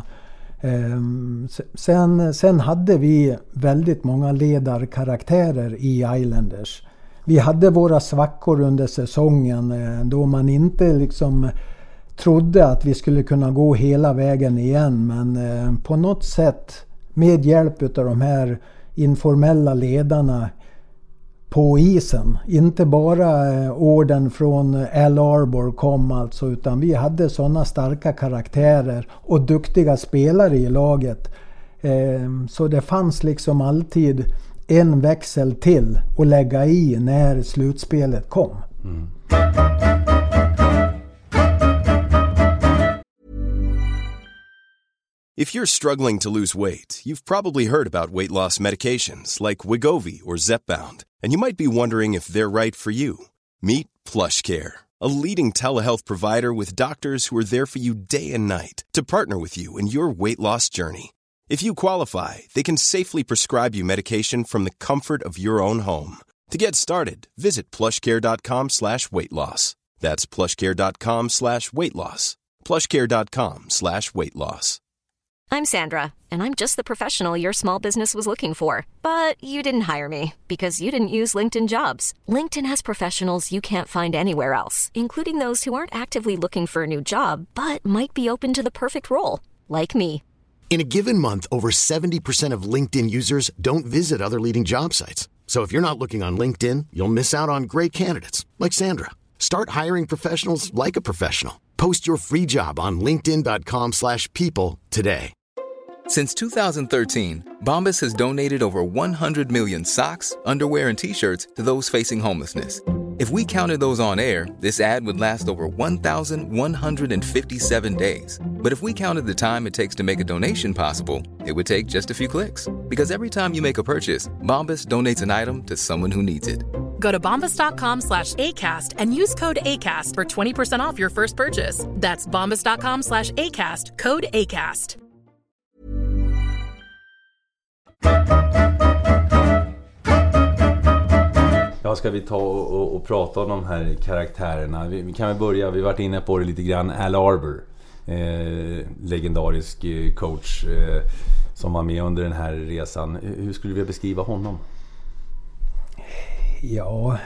Sen, sen hade vi väldigt många ledarkaraktärer i Islanders. Vi hade våra svackor under säsongen då man inte liksom trodde att vi skulle kunna gå hela vägen igen, men på något sätt med hjälp av de här informella ledarna på isen, inte bara orden från Al Arbor kom alltså, utan vi hade sådana starka karaktärer och duktiga spelare i laget. Så det fanns liksom alltid en växel till att lägga i när slutspelet kom. Mm. If you're struggling to lose weight, you've probably heard about weight loss medications like Wegovy or Zepbound, and you might be wondering if they're right for you. Meet PlushCare, a leading telehealth provider with doctors who are there for you day and night to partner with you in your weight loss journey. If you qualify, they can safely prescribe you medication from the comfort of your own home. To get started, visit plushcare.com slash weight loss. That's plushcare.com slash weight loss. plushcare.com slash weight loss. I'm Sandra, and I'm just the professional your small business was looking for. But you didn't hire me because you didn't use LinkedIn Jobs. LinkedIn has professionals you can't find anywhere else, including those who aren't actively looking for a new job, but might be open to the perfect role, like me. In a given month, over seventy percent of LinkedIn users don't visit other leading job sites. So if you're not looking on LinkedIn, you'll miss out on great candidates like Sandra. Start hiring professionals like a professional. Post your free job on linkedin dot com slash people today. Since two thousand thirteen, Bombas has donated over one hundred million socks, underwear, and T-shirts to those facing homelessness. If we counted those on air, this ad would last over one thousand one hundred fifty-seven days. But if we counted the time it takes to make a donation possible, it would take just a few clicks. Because every time you make a purchase, Bombas donates an item to someone who needs it. Go to bombas.com slash ACAST and use code ACAST for twenty percent off your first purchase. That's bombas.com slash ACAST, code ACAST. Ja, ska vi ta och, och, och prata om de här karaktärerna. Vi, vi kan väl börja, vi har varit inne på det lite grann. Al Arbor, eh, legendarisk eh, coach eh, som var med under den här resan. Hur skulle vi beskriva honom? Ja,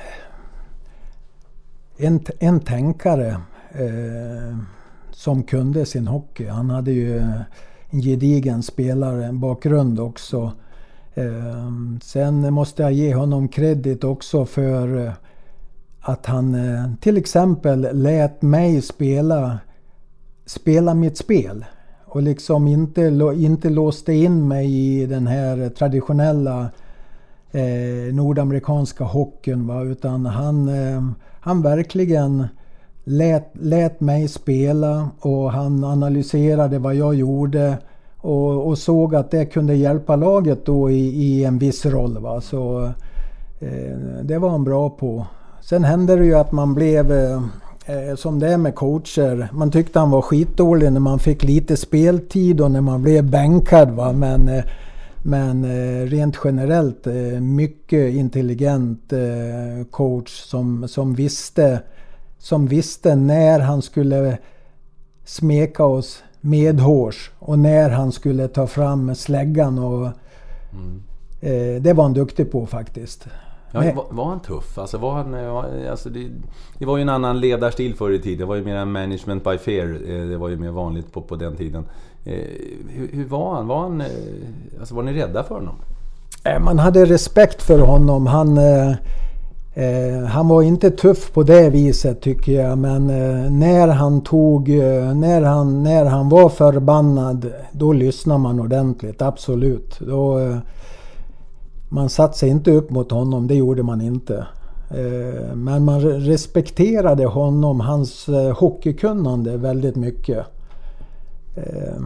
en, en tänkare eh, som kunde sin hockey. Han hade ju en gedigen spelare, en bakgrund också. Eh, sen måste jag ge honom kredit också för att han eh, till exempel lät mig spela, spela mitt spel. Och liksom inte, inte låste in mig i den här traditionella Eh, nordamerikanska hockeyn, va? Utan han, eh, han verkligen lät, lät mig spela och han analyserade vad jag gjorde och, och såg att det kunde hjälpa laget då i, i en viss roll, va? Så eh, det var han bra på. Sen hände det ju att man blev eh, som det är med coacher, man tyckte han var skitdålig när man fick lite speltid och när man blev bänkad, va? Men eh, Men eh, rent generellt eh, mycket intelligent eh, coach som, som, visste, som visste när han skulle smeka oss medhårs och när han skulle ta fram släggan. Och, mm. eh, det var han duktig på faktiskt. Ja, var, var han tuff? Alltså var han, alltså det, det var ju en annan ledarstil förr i tiden. Det var ju mer management by fear. Det var ju mer vanligt på, på den tiden. Hur, hur var han? Var han, alltså var ni rädda för honom? Man hade respekt för honom. Han, eh, han var inte tuff på det viset tycker jag. Men eh, när han tog, när han, när han var förbannad, då lyssnade man ordentligt. Absolut. Då, eh, man satte sig inte upp mot honom, det gjorde man inte. Eh, men man respekterade honom, hans eh, hockeykunnande väldigt mycket. Eh,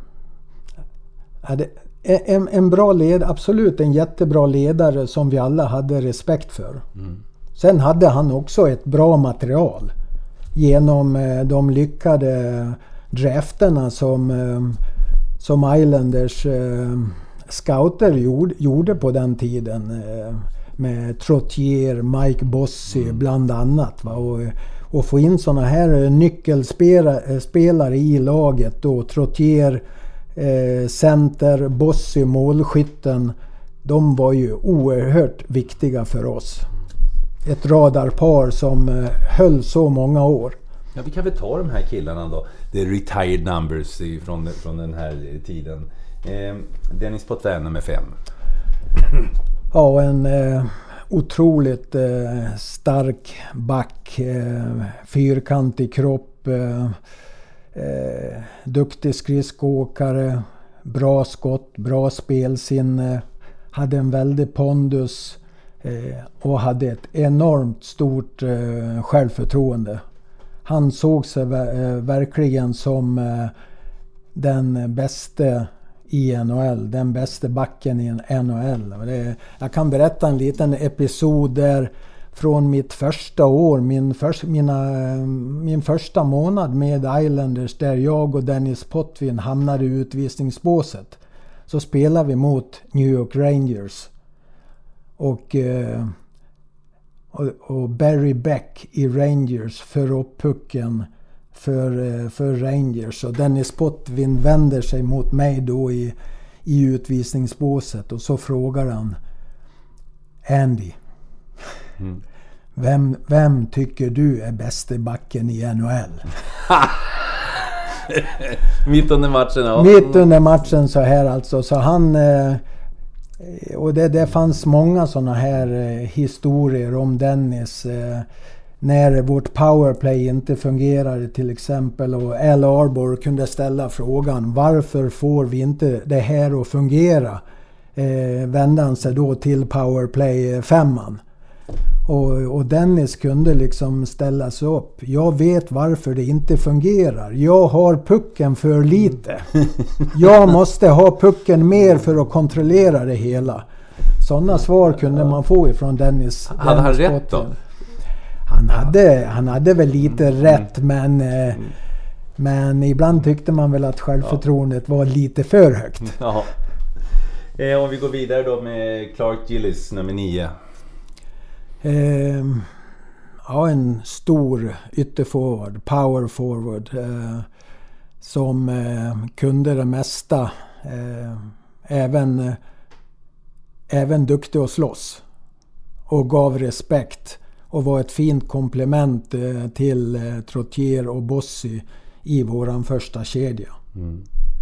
en, en bra led, absolut en jättebra ledare som vi alla hade respekt för. Mm. Sen hade han också ett bra material genom eh, de lyckade drafterna som, eh, som Islanders eh, scouter gjorde, gjorde på den tiden eh, med Trottier, Mike Bossy mm. bland annat, va? Och, och få in såna här nyckelspelare spelare i laget då, Trottier eh, center, Bossy målskytten, de var ju oerhört viktiga för oss. Ett radarpar som eh, höll så många år. Ja, vi kan väl ta de här killarna då. Det är retired numbers från, från den här tiden. Eh, Dennis Potvin nummer fem. Ja, en eh, otroligt eh, stark back, eh, fyrkantig kropp, eh, eh, duktig skridskoåkare, bra skott, bra spelsinne, hade en väldig pondus eh, och hade ett enormt stort eh, självförtroende. Han såg sig eh, verkligen som eh, den bästa i N H L, den bästa backen i N H L. Det, jag kan berätta en liten episod där från mitt första år, min, för, mina, min första månad med Islanders, där jag och Dennis Potvin hamnade i utvisningsbåset. Så spelade vi mot New York Rangers. Och, och, och Barry Beck i Rangers för upp pucken för, för Rangers. Och Dennis Potvin vänder sig mot mig då i, i utvisningsbåset och så frågar han: Andy, mm. vem, vem tycker du är bäste backen i N H L? Mitt under matchen, ja. Mitt under matchen så här alltså. Så han... Eh, och det, det fanns många såna här eh, historier om Dennis. Eh, när vårt powerplay inte fungerade till exempel. Och Al Arbor kunde ställa frågan: varför får vi inte det här att fungera? Eh, vände han sig då till powerplay femman. Och, och Dennis kunde liksom ställa sig upp. Jag vet varför det inte fungerar. Jag har pucken för lite. Jag måste ha pucken mer för att kontrollera det hela. Sådana svar kunde man få ifrån Dennis. Hade han rätt då? Han hade, han hade väl lite mm. rätt, men, mm. men ibland tyckte man väl att självförtroendet ja. var lite för högt. Ja. Eh, om vi går vidare då med Clark Gillies, nummer nio. Eh, ja, en stor ytterforward, power forward, eh, som eh, kunde det mesta, eh, även, eh, även duktig att slåss och gav respekt och var ett fint komplement eh, till eh, Trottier och Bossy i våran första kedja. Mm.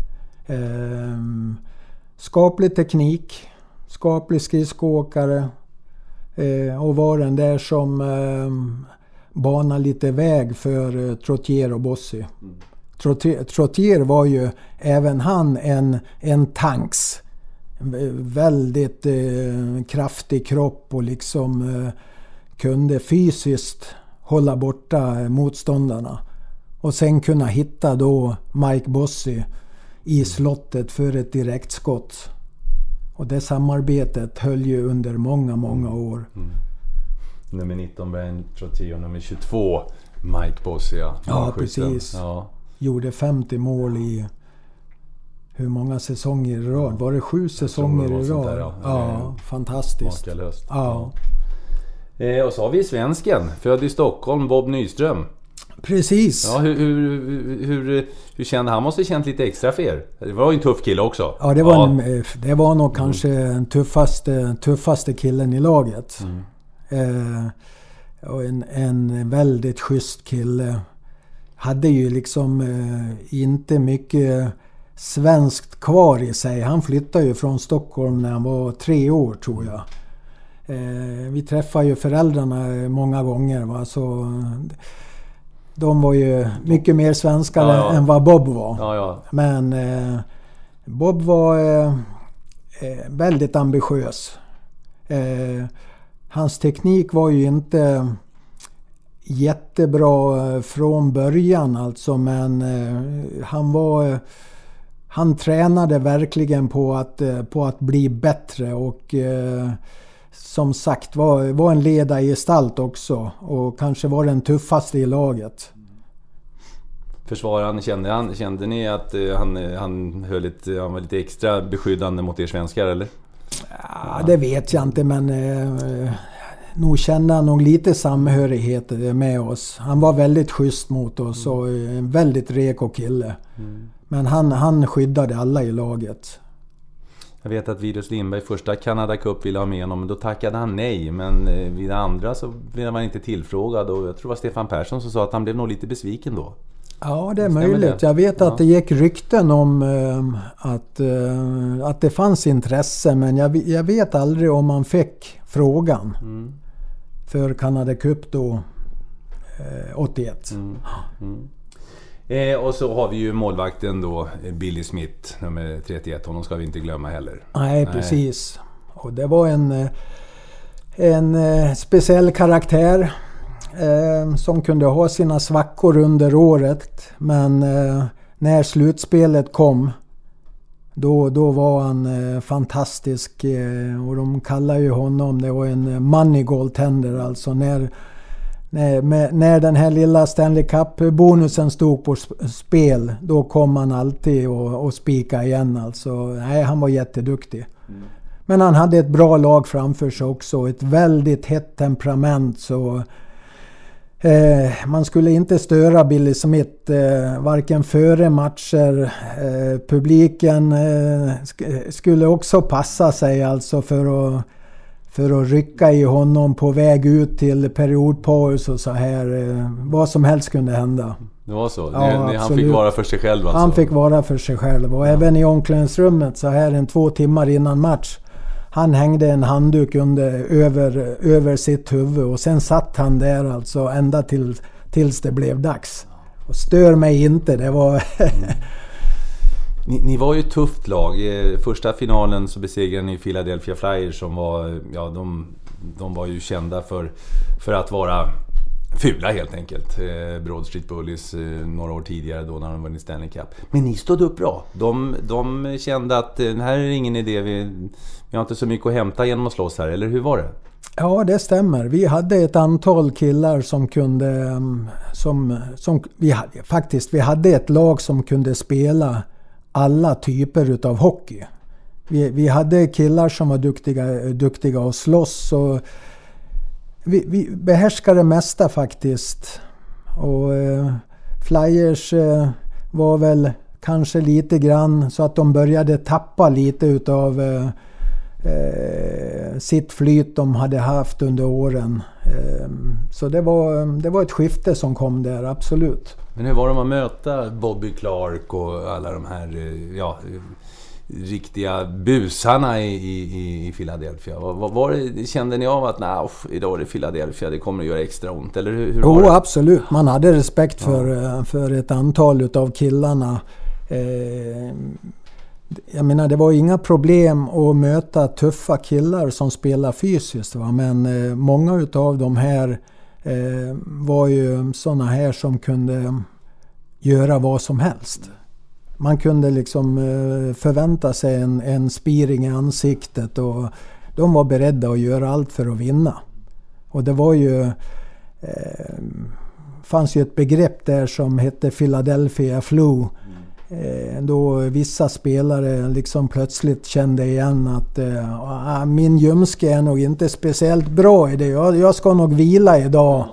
Eh, skaplig teknik, skaplig skridskoåkare. Eh, och var den där som eh, banar lite väg för eh, Trottier och Bossy. Mm. Trottier, Trottier var ju även han en, en tanks. Väldigt eh, kraftig kropp och liksom eh, kunde fysiskt hålla borta motståndarna. Och sen kunna hitta då Mike Bossy i slottet för ett direktskott. Och det samarbetet höll ju under många, många år. Mm. Nummer nitton Brian Trottier och nummer tjugotvå Mike Bossy. Ja, ja precis. Ja. Gjorde femtio mål i hur många säsonger i rad? Var det sju säsonger i rad? Där, ja, ja fantastiskt. Makalöst. Ja. Ja. Eh, och så har vi svensken, född i Stockholm, Bob Nyström. Precis. Ja, hur, hur, hur, hur kände han? Måste känt lite extra för er. Det var ju en tuff kille också. Ja, det var, ja. En, det var nog kanske den tuffaste, tuffaste killen i laget. Mm. Eh, och en, en väldigt schysst kille. Hade ju liksom eh, inte mycket svenskt kvar i sig. Han flyttade ju från Stockholm när han var tre år tror jag. Eh, vi träffade ju föräldrarna många gånger. Va? Så... De var ju mycket mer svenskare ja, ja. än vad Bob var. Ja, ja. Men eh, Bob var eh, väldigt ambitiös. Eh, hans teknik var ju inte jättebra från början alltså, men eh, han var han tränade verkligen på att på att bli bättre och eh, som sagt var, var en ledargestalt också och kanske var den tuffaste i laget. Försvararen, kände, han, kände ni att uh, han, han, höll lite, han var lite extra beskyddande mot er svenskar eller? Ja, det vet jag inte, men uh, nog kände han nog lite samhörighet med oss. Han var väldigt schysst mot oss och en väldigt reko kille. Mm. Men han, han skyddade alla i laget. Jag vet att Vidos Lindberg första Canada Cup ville ha med honom, men då tackade han nej. Men vid det andra så blev man inte tillfrågad och jag tror det var Stefan Persson som sa att han blev nog lite besviken då. Ja, det är Stämmer möjligt. Det? Jag vet att ja. det gick rykten om uh, att, uh, att det fanns intresse, men jag, jag vet aldrig om man fick frågan mm. för Canada Cup då uh, åttioett. Mm. Mm. Eh, och så har vi ju målvakten då, Billy Smith, nummer trettioett. Honom ska vi inte glömma heller. Nej, precis. Och det var en, en speciell karaktär eh, som kunde ha sina svackor under året. Men eh, när slutspelet kom, då, då var han eh, fantastisk. Eh, och de kallar ju honom, det var en money goaltender. Alltså när... När, med, när den här lilla Stanley Cup-bonusen stod på spel, då kom han alltid och, och spika igen. Alltså, nej, han var jätteduktig. Mm. Men han hade ett bra lag framför sig också. Ett väldigt hett temperament. Så, Eh, man skulle inte störa Billy Smith eh, varken före matcher. Eh, publiken eh, sk- skulle också passa sig alltså för att, för att rycka i honom på väg ut till periodpaus och så här. Eh, vad som helst kunde hända. Det var så? Ja, det, det, han fick vara för sig själv alltså? Han fick vara för sig själv. Och ja. Även i omklädningsrummet så här en två timmar innan match. Han hängde en handduk under, över, över sitt huvud och sen satt han där alltså ända till, tills det blev dags. Och stör mig inte, det var... mm. ni, ni var ju ett tufft lag. I första finalen så besegrade ni Philadelphia Flyers som var, ja de, de var ju kända för, för att vara fula helt enkelt. Eh, Broad Street Bullies eh, några år tidigare då när de vann i Stanley Cup. Men ni stod upp bra. De, de kände att eh, här är ingen idé, vi, vi har inte så mycket att hämta genom att slåss här, eller hur var det? Ja, det stämmer. Vi hade ett antal killar som kunde, som, som vi hade, faktiskt, vi hade ett lag som kunde spela alla typer utav hockey. Vi, vi hade killar som var duktiga, duktiga att slåss och Vi, vi behärskade det mesta faktiskt. Och eh, Flyers eh, var väl kanske lite grann så att de började tappa lite utav eh, eh, sitt flyt de hade haft under åren. Eh, så det var, det var ett skifte som kom där, absolut. Men hur var det att möta Bobby Clark och alla de här... ja, riktiga busarna i, i, i Philadelphia? Var, var det, kände ni av att nej, idag är det Philadelphia, det kommer att göra extra ont? Eller hur, hur jo, var det? Absolut. Man hade respekt för, ja. för ett antal utav killarna. Eh, jag menar, det var inga problem att möta tuffa killar som spelar fysiskt. Va? Men eh, många utav de här eh, var ju såna här som kunde göra vad som helst. Man kunde liksom förvänta sig en, en spiring i ansiktet och de var beredda att göra allt för att vinna. Och det var ju eh, fanns ju ett begrepp där som hette Philadelphia Flu. Eh, då vissa spelare liksom plötsligt kände igen att eh, min ljumske är nog inte speciellt bra i det. Jag, jag ska nog vila idag.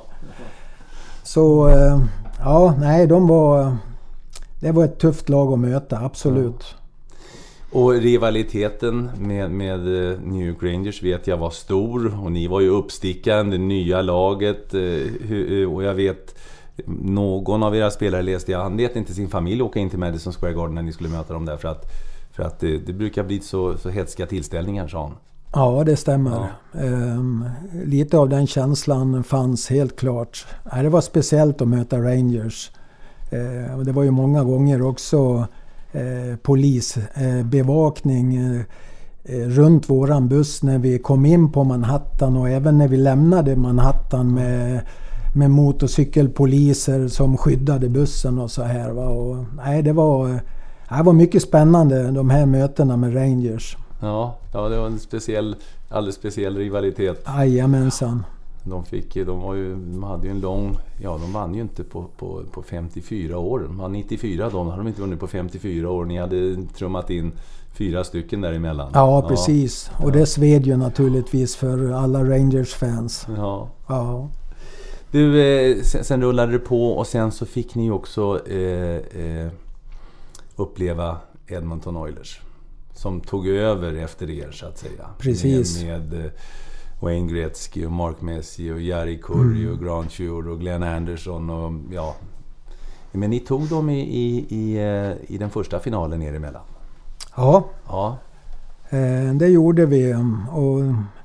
Så eh, ja, nej, de var... Det var ett tufft lag att möta, absolut. Ja. Och rivaliteten med, med New York Rangers vet jag var stor. Och ni var ju uppstickande, det nya laget. Och jag vet, någon av era spelare läste jag, han vet inte sin familj åka in till Madison Square Garden när ni skulle möta dem där. För att, för att det, det brukar bli så, så hetska tillställningar, sa han. Ja, det stämmer. Ja. Um, lite av den känslan fanns helt klart. Det var speciellt att möta Rangers. Eh, och det var ju många gånger också eh, polisbevakning eh, eh, runt våran buss när vi kom in på Manhattan och även när vi lämnade Manhattan med, med motorcykelpoliser som skyddade bussen och så här. Va? Och, nej, det var, det var mycket spännande de här mötena med Rangers. Ja, ja det var en speciell, alldeles speciell rivalitet. Jajamensan. De, fick, de, var ju, de hade ju en lång... Ja, de vann ju inte på, på, på femtiofyra år. De var nittiofyra då. De hade de inte vunnit på femtiofyra år. Ni hade trummat in fyra stycken däremellan. Ja, precis. Ja. Och det sved ju naturligtvis för alla Rangers-fans. Ja. Ja. Du, eh, sen, sen rullade det på och sen så fick ni också eh, eh, uppleva Edmonton Oilers. Som tog över efter er, så att säga. Precis. Med... med Wayne Gretzky och Mark Messier och Jari Kurri mm. och Grant Fuhr och Glenn Anderson och ja. Men ni tog dem i, i, i, i den första finalen er emellan. Ja. Ja. Eh, det gjorde vi och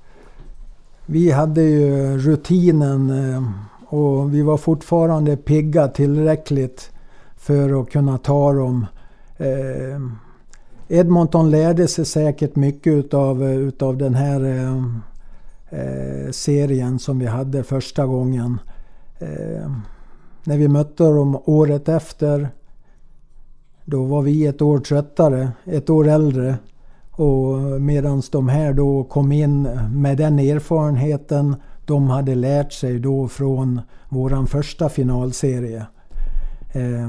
vi hade ju rutinen och vi var fortfarande pigga tillräckligt för att kunna ta dem. Eh, Edmonton lärde sig säkert mycket utav, utav den här Eh, serien som vi hade första gången. Eh, när vi mötte dem året efter, då var vi ett år tröttare, ett år äldre, och medan de här då kom in med den erfarenheten de hade lärt sig då från våran första finalserie. Eh,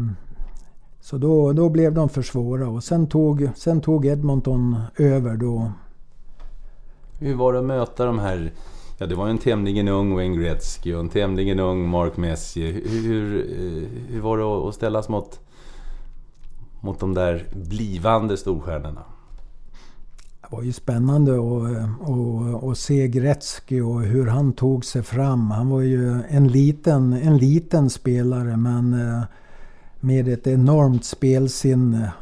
så då, då blev de för svåra och sen tog, sen tog Edmonton över då. Hur var det att möta de här, Ja, det var en tämligen ung Wayne Gretzky och en tämligen ung Mark Messier. Hur, hur, hur var det att ställas mot, mot de där blivande storstjärnorna? Det var ju spännande att, att, att se Gretzky och hur han tog sig fram. Han var ju en liten, en liten spelare, men med ett enormt spelsinne.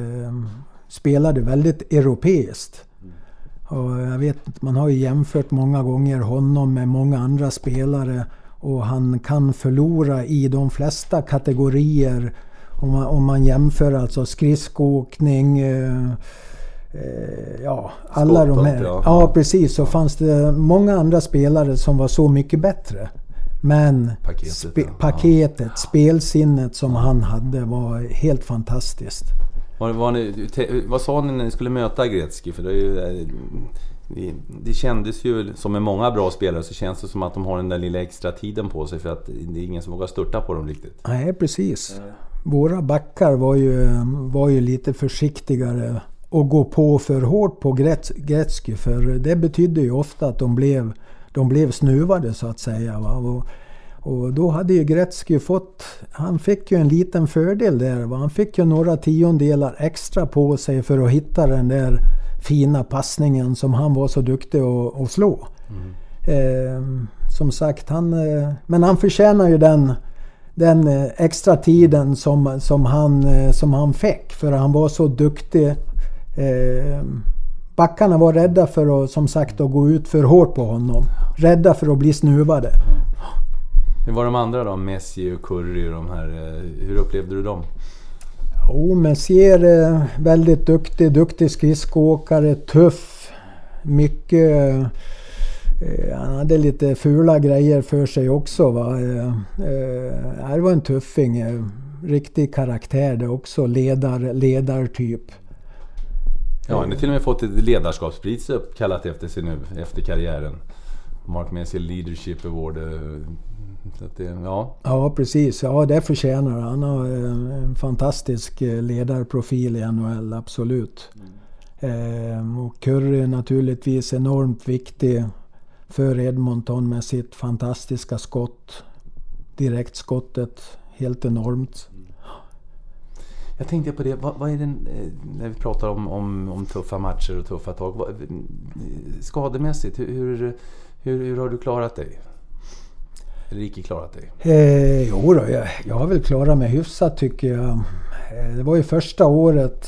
Spelade väldigt europeiskt. Och jag vet, man har ju jämfört många gånger honom med många andra spelare, och han kan förlora i de flesta kategorier om man, om man jämför alltså skridskoåkning, eh, eh, ja, alla Sportart, de här. Ja. ja, precis. Så fanns det många andra spelare som var så mycket bättre. Men paketet, spe, ja. paketet ja. spelsinnet som han hade var helt fantastiskt. Var, var ni, te, vad sa ni när ni skulle möta Gretzky? För det, är ju, det, det kändes ju, som med många bra spelare, så känns det som att de har den där lilla extra tiden på sig, för att det är ingen som vågar störta på dem riktigt. Nej, precis. Våra backar var ju, var ju lite försiktigare och gå på för hårt på Gretzky, för det betydde ju ofta att de blev, de blev snuvade så att säga. Va? Och, Och då hade ju Gretzky fått, han fick ju en liten fördel där. Va? Han fick ju några tiondelar extra på sig för att hitta den där fina passningen som han var så duktig att, att slå. Mm. Eh, som sagt, han, eh, men han förtjänar ju den, den eh, extra tiden som, som, han, eh, som han fick. För han var så duktig. Eh, backarna var rädda för att, som sagt, att gå ut för hårt på honom. Rädda för att bli snuvade. Mm. Hur var de andra då? Messier och Curry, de här, hur upplevde du dem? Jo, Messier är väldigt duktig, duktig skridskoåkare, tuff, mycket, eh, han hade lite fula grejer för sig också. Va? Eh, eh, det var en tuffing, eh, riktig karaktär det också, ledar, ledartyp. Ja, han har till och med fått ett ledarskapspris uppkallat efter sig nu, efter karriären. Mark Messier Leadership Award. Så att det, ja. ja, precis. Ja, det förtjänar han. Han har en fantastisk ledarprofil i N H L, absolut. Mm. Eh, och Curry är naturligtvis enormt viktig för Edmonton med sitt fantastiska skott. Direktskottet, helt enormt. Mm. Jag tänkte på det, vad, vad är det när vi pratar om, om, om tuffa matcher och tuffa tag? Vad, skademässigt, hur, hur, hur, hur har du klarat dig? Eller icke klarat dig? Eh, jo då, jag, jag har väl klarat mig hyfsat tycker jag. Eh, det var ju första året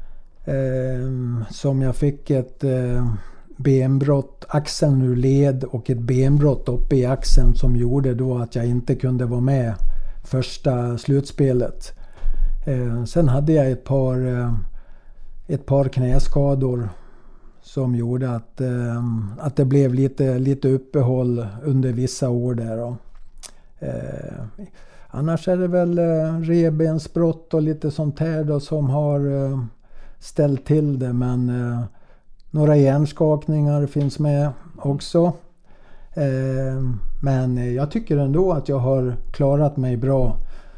eh, som jag fick ett eh, benbrott, axeln ur led och ett benbrott uppe i axeln som gjorde då att jag inte kunde vara med första slutspelet. Eh, sen hade jag ett par, eh, ett par knäskador som gjorde att, eh, att det blev lite, lite uppehåll under vissa år där då. Eh, annars är det väl eh, revbensbrott och lite sånt här då som har eh, ställt till det, men eh, några hjärnskakningar finns med också. Eh, men jag tycker ändå att jag har klarat mig bra.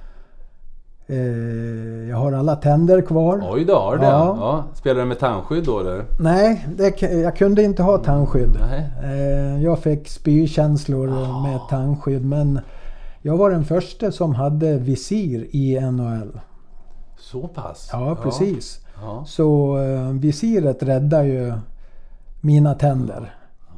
Jag har alla tänder kvar. Oj då, har det. Ja. Ja. Spelar du med tandskydd då eller? Nej, det, jag kunde inte ha tandskydd. Nej. Jag fick spykänslor oh. med tandskydd, men jag var den första som hade visir i N H L. Så pass? Ja, precis. Ja. Så visiret räddar ju mina tänder.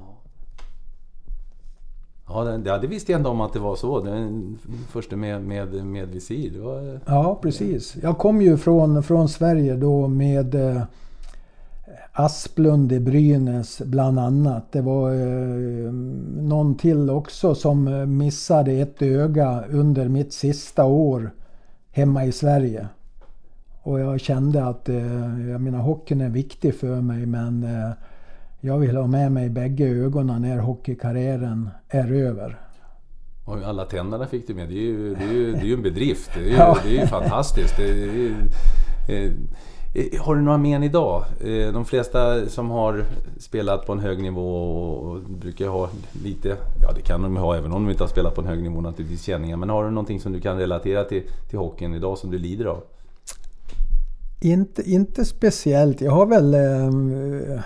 Ja, det, det visste jag ändå om att det var så. Den första med, med, med visir. Det var, ja, precis. Jag kom ju från, från Sverige då med eh, Asplund i Brynäs bland annat. Det var eh, någon till också som missade ett öga under mitt sista år hemma i Sverige. Och jag kände att eh, jag menar, hockeyn är viktig för mig, men eh, jag vill ha med mig bägge ögonen när hockeykarriären är över. Och alla tänderna fick du med. Det är ju, det är ju, det är ju en bedrift. Det är ju, ja. det är ju fantastiskt. Det är ju, eh, har du några men idag? Eh, de flesta som har spelat på en hög nivå och, och brukar ha lite, ja det kan de ha även om de inte har spelat på en hög nivå naturligtvis, känningar. Men har du någonting som du kan relatera till, till hockeyn idag som du lider av? Inte, inte speciellt. Jag har väl... Eh,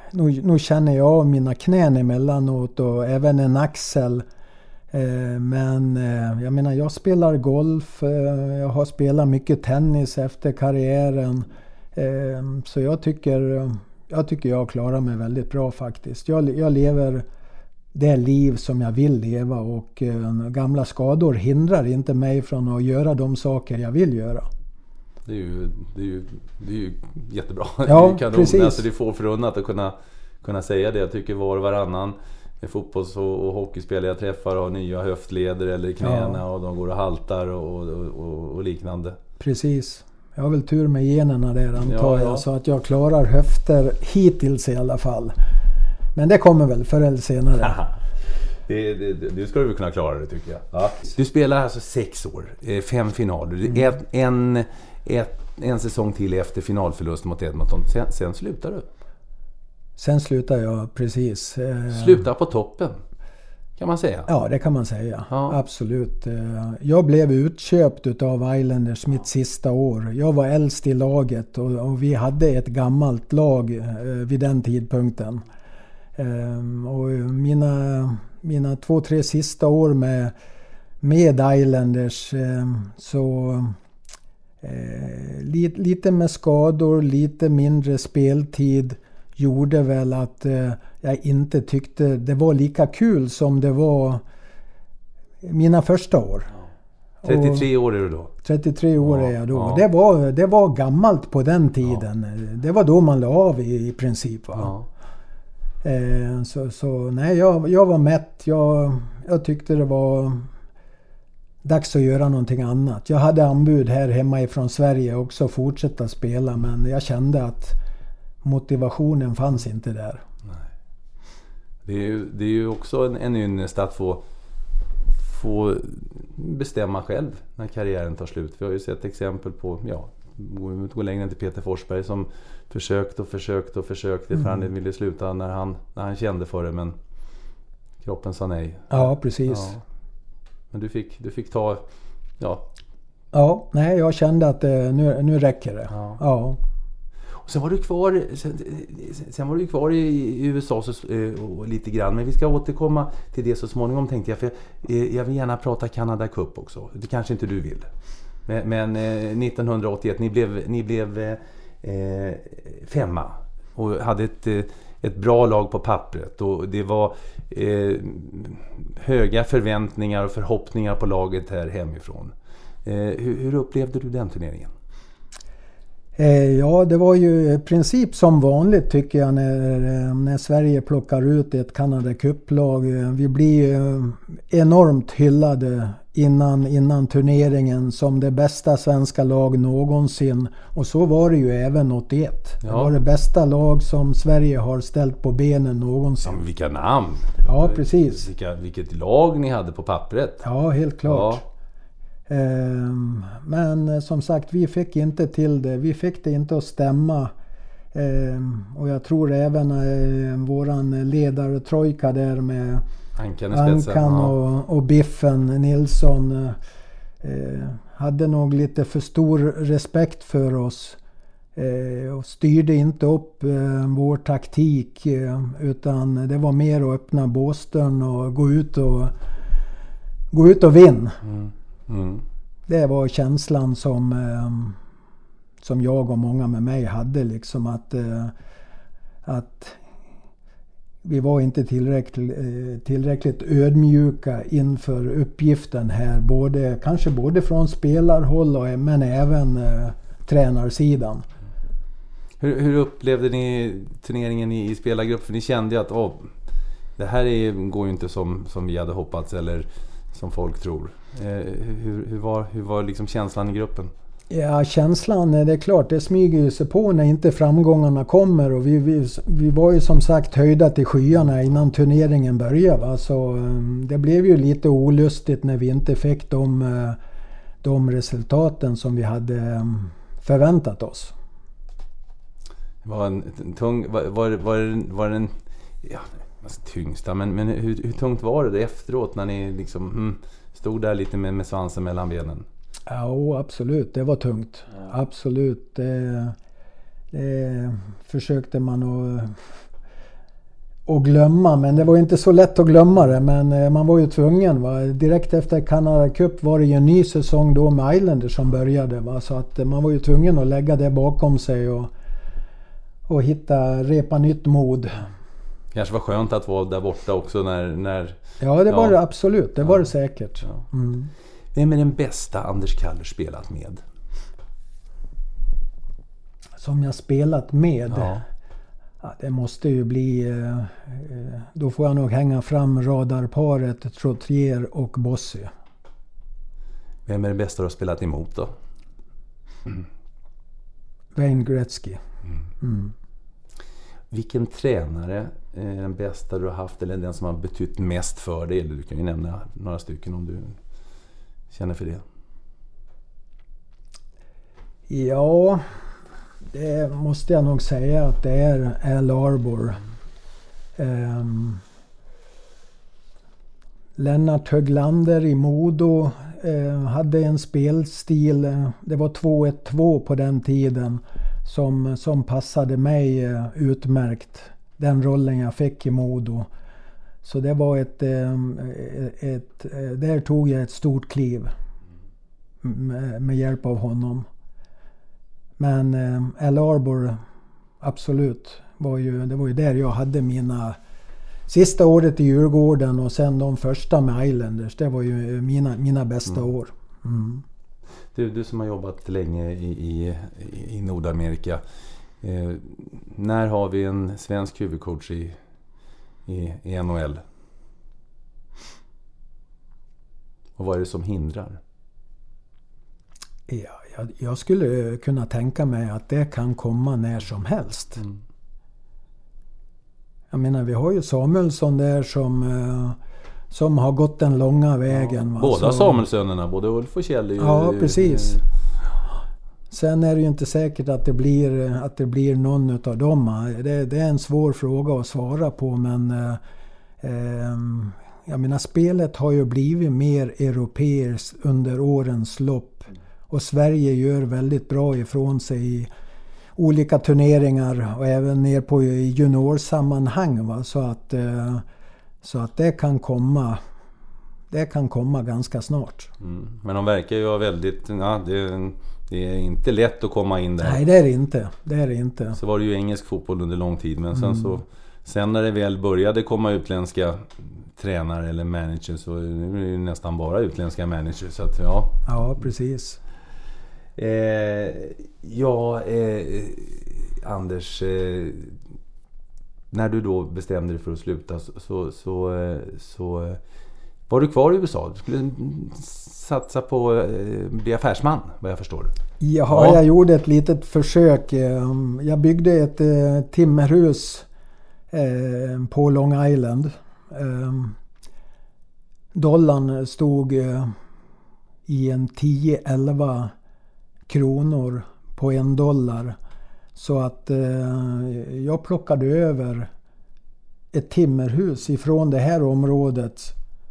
nu, nu känner jag mina knän emellanåt och även en axel. Eh, men eh, jag menar, jag spelar golf, eh, jag har spelat mycket tennis efter karriären. Eh, så jag tycker, jag tycker jag klarar mig väldigt bra faktiskt. Jag, jag lever det liv som jag vill leva och eh, gamla skador hindrar inte mig från att göra de saker jag vill göra. Det är ju, det är ju, det är ju jättebra. Ja, det är kanon. precis. Alltså, det är få förunnat att kunna, kunna säga det. Jag tycker var och varannan fotbolls- och, och hockeyspelare jag träffar har nya höftleder eller knäna ja. och de går och haltar och, och, och, och liknande. Precis. Jag har väl tur med generna där antar ja, ja. jag, så att jag klarar höfter hittills i alla fall. Men det kommer väl förr eller senare. det, det, det ska du väl kunna klara det tycker jag. Ja. Du spelar alltså sex år, fem finaler. Mm. En, ett, en säsong till efter finalförlust mot Edmonton. Sen, sen slutar du. Sen slutar jag precis. Sluta på toppen, kan man säga. Ja, det kan man säga. Ja. Absolut. Jag blev utköpt av Islanders mitt sista år. Jag var äldst i laget och, och vi hade ett gammalt lag vid den tidpunkten. Och mina, mina två, tre sista år med, med Islanders så lite, lite med skador, lite mindre speltid gjorde väl att eh, jag inte tyckte det var lika kul som det var mina första år. trettiotre år är du då? trettiotre år ja, är jag då. Ja. Det, var, det var gammalt på den tiden. Ja. Det var då man la av i, i princip. Va? Ja. Eh, så, så nej, jag, jag var mätt. Jag, jag tyckte det var dags att göra någonting annat. Jag hade anbud här hemma ifrån Sverige också att fortsätta spela, men jag kände att motivationen fanns inte där. Nej. Det är ju, det är ju också en, en ynnest att få, få bestämma själv när karriären tar slut. Vi har ju sett exempel på, ja, gå längre än till Peter Forsberg som försökt och försökt och försökte mm. för han ville sluta när han, när han kände för det, men kroppen sa nej. Ja, precis. Ja. Men du fick, du fick ta, ja. Ja, nej, jag kände att nu, nu räcker det. Ja. Ja. Sen var du kvar, sen, sen var du kvar i, i U S A så, och lite grann, men vi ska återkomma till det så småningom tänkte jag, för jag, jag vill gärna prata Canada Cup också. Det kanske inte du vill. Men, men eh, nittonhundraåttioett, ni blev, ni blev eh, femma och hade ett, ett bra lag på pappret och det var eh, höga förväntningar och förhoppningar på laget här hemifrån. Eh, hur, hur upplevde du den turneringen? Ja, det var ju i princip som vanligt tycker jag när, när Sverige plockar ut ett Canada Cup-lag. Vi blir enormt hyllade innan, innan turneringen som det bästa svenska lag någonsin. Och så var det ju även åttioett. Ja. Det var det bästa lag som Sverige har ställt på benen någonsin. Ja, vilka namn! Ja, precis. Vilka, vilket lag ni hade på pappret. Ja, helt klart. Ja. Men som sagt, vi fick inte till det. Vi fick det inte att stämma. Och jag tror även våran ledare Trojka där med Ankan, Ankan och, och Biffen Nilsson hade nog lite för stor respekt för oss. Och styrde inte upp vår taktik, utan det var mer att öppna båstern och gå ut och gå ut och vinna. Mm. Mm. Det var känslan som, eh, som jag och många med mig hade, liksom att, eh, att vi var inte tillräckligt, eh, tillräckligt ödmjuka inför uppgiften här, både, kanske både från spelarhåll och, men även eh, tränarsidan. Hur, hur upplevde ni turneringen i, i spelargrupp? För ni kände ju att oh, det här är, går ju inte som, som vi hade hoppats eller som folk tror. Eh, hur, hur var, hur var liksom känslan i gruppen? Ja, känslan, det är klart, det smyger ju sig på när inte framgångarna kommer. Och vi, vi, vi var ju som sagt höjda till skyarna innan turneringen började. Va? Så det blev ju lite olustigt när vi inte fick de, de resultaten som vi hade förväntat oss. Det var en, en tung... Var, var, var, var den... Ja, alltså tyngsta, men, men hur, hur tungt var det efteråt när ni liksom hmm, stod där lite med, med svansen mellan benen? Ja, absolut. Det var tungt. Ja. Absolut. Det, det försökte man att att glömma, men det var inte så lätt att glömma det, men man var ju tvungen, va? Direkt efter Canada Cup var det ju en ny säsong då med Islanders som började, va? Så att man var ju tvungen att lägga det bakom sig och, och hitta, repa nytt mod. Kanske var skönt att vara där borta också när... när ja, det var ja. det absolut, det ja. var det säkert. Ja. Mm. Vem är den bästa Anders Kallur spelat med? Som jag spelat med? Ja. Ja, det måste ju bli... Eh, då får jag nog hänga fram radarparet Trottier och Bossy. Vem är den bästa du har spelat emot då? Mm. Wayne Gretzky. Mm. Mm. Vilken tränare är den bästa du har haft, eller den som har betytt mest för dig? Eller du kan ju nämna några stycken om du känner för det. Ja, det måste jag nog säga att det är Al Arbor. Um, Lennart Höglander i Modo uh, hade en spelstil, uh, det var två ett två på den tiden, som, som passade mig uh, utmärkt. Den rollen jag fick i Modo. Så det var ett, um, ett, ett uh, där tog jag ett stort kliv med, med hjälp av honom. Men eh, Al Arbor, absolut, var ju, det var ju där jag hade mina sista året i Djurgården och sen de första med Islanders. Det var ju mina, mina bästa mm. år. Mm. Du, du som har jobbat länge i, i, i Nordamerika. Eh, när har vi en svensk huvudcoach i, i, i N H L? Och vad är det som hindrar? Ja, jag, jag skulle kunna tänka mig att det kan komma när som helst. Mm. Jag menar, vi har ju Samuelsson där som, uh, som har gått den långa vägen. Ja, båda Samuelssönerna, både Ulf och Kjell. Är ju, ja, precis. Sen är det ju inte säkert att det blir, att det blir någon utav dem. Det, det är en svår fråga att svara på, men uh, um, jag menar, spelet har ju blivit mer europeiskt under årens lopp. Och Sverige gör väldigt bra ifrån sig i olika turneringar och även ner på juniorsammanhang, va? Så att, eh, så att det kan komma det kan komma ganska snart. Mm. Men de verkar ju vara väldigt... Ja, det, det är inte lätt att komma in där. Nej, det är det inte. Det är det inte. Så var det ju engelsk fotboll under lång tid, men sen mm. så... Sen när det väl började komma utländska tränare eller managers, så är det ju nästan bara utländska managers. Så att, ja. ja, precis. Eh, ja, eh, Anders, eh, när du då bestämde dig för att sluta så, så, så, eh, så eh, var du kvar i U S A? Du skulle satsa på att eh, bli affärsman, vad jag förstår. Jaha, ja, jag gjorde ett litet försök. Jag byggde ett eh, timmerhus eh, på Long Island. Eh, dollarn stod eh, i en tio elva kronor på en dollar. Så att eh, jag plockade över ett timmerhus ifrån det här området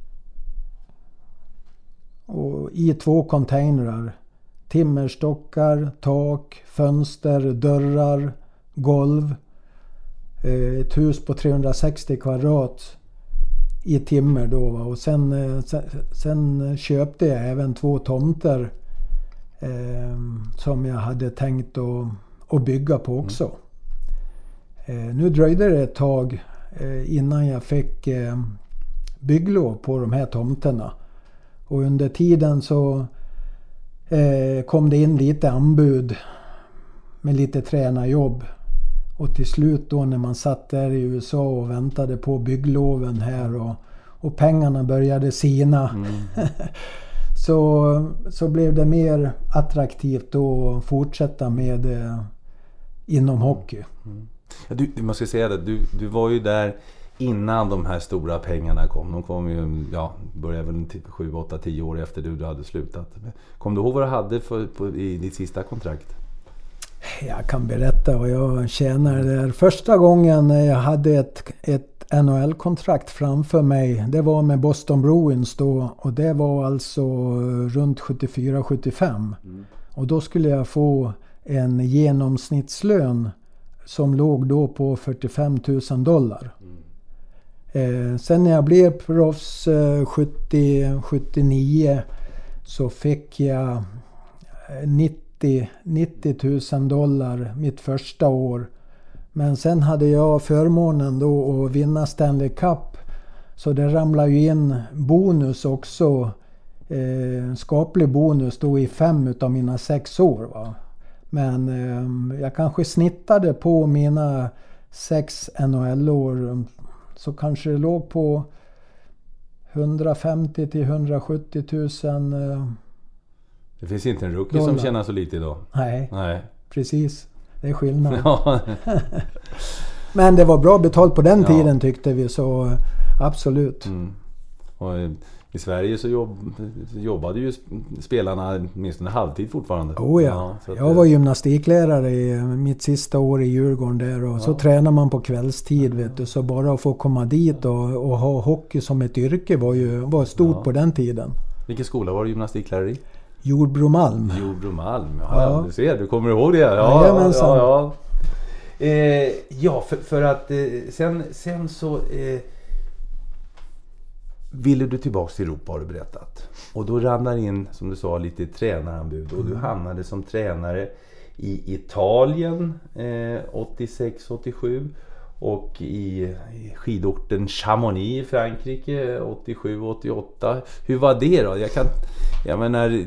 och i två containrar. Timmerstockar, tak, fönster, dörrar, golv. Eh, ett hus på trehundrasextio kvadrat i timmer då, va? Och sen, eh, sen, sen köpte jag även två tomter Eh, som jag hade tänkt att, att bygga på också. Mm. Eh, nu dröjde det ett tag eh, innan jag fick eh, bygglov på de här tomterna. Och under tiden så eh, kom det in lite anbud med lite tränarjobb. Och till slut då när man satt där i U S A och väntade på byggloven här och, och pengarna började sina mm. Så, så blev det mer attraktivt att fortsätta med eh, inom hockey. Mm. Ja, du, du måste säga det, du, du var ju där innan de här stora pengarna kom. De kom ju, ja, började väl typ sju, åtta, tio år efter du, du hade slutat. Kom du ihåg vad du hade för, på, i ditt sista kontrakt? Jag kan berätta vad jag tjänade där. Första gången jag hade ett, ett N H L-kontrakt framför mig, det var med Boston Bruins då, och det var alltså runt sjuttiofyra sjuttiofem. Mm. Och då skulle jag få en genomsnittslön som låg då på fyrtiofem tusen dollar. Mm. Eh, sen när jag blev proffs eh, sjuttio sjuttionio så fick jag nittio tusen dollar mitt första år. Men sen hade jag förmånen då att vinna Stanley Cup. Så det ramlade ju in bonus också. Eh, skaplig bonus då i fem utav mina sex år. Va? Men eh, jag kanske snittade på mina sex N H L-år. Så kanske det låg på hundrafemtio till hundrasjuttio tusen eh, Det finns inte en rookie dollar som tjänar så lite idag. Nej, Nej. Precis. Det är skillnad. Ja. Men det var bra betalt på den tiden ja. Tyckte vi, så absolut. Mm. Och i Sverige så jobb, jobbade ju spelarna minst en halvtid fortfarande. Oh ja, ja jag var gymnastiklärare i mitt sista år i Djurgården där och ja. Så tränar man på kvällstid vet du, så bara att få komma dit och, och ha hockey som ett yrke var ju var stort ja. På den tiden. Vilken skola var du gymnastiklärare i? Jordbromalm. Jordbromalm, ja, ja. Du ser, du kommer ihåg det. Ja, ja, ja, ja. Eh, ja för, för att eh, sen, sen så eh, ville du tillbaka till Europa har du berättat. Och då ramlar in, som du sa, lite tränaranbud. Och du hamnade som tränare i Italien eh, åttiosex åttiosju. Och i, i skidorten Chamonix i Frankrike åttiosju åttioåtta. Hur var det då? Jag kan... Jag menar,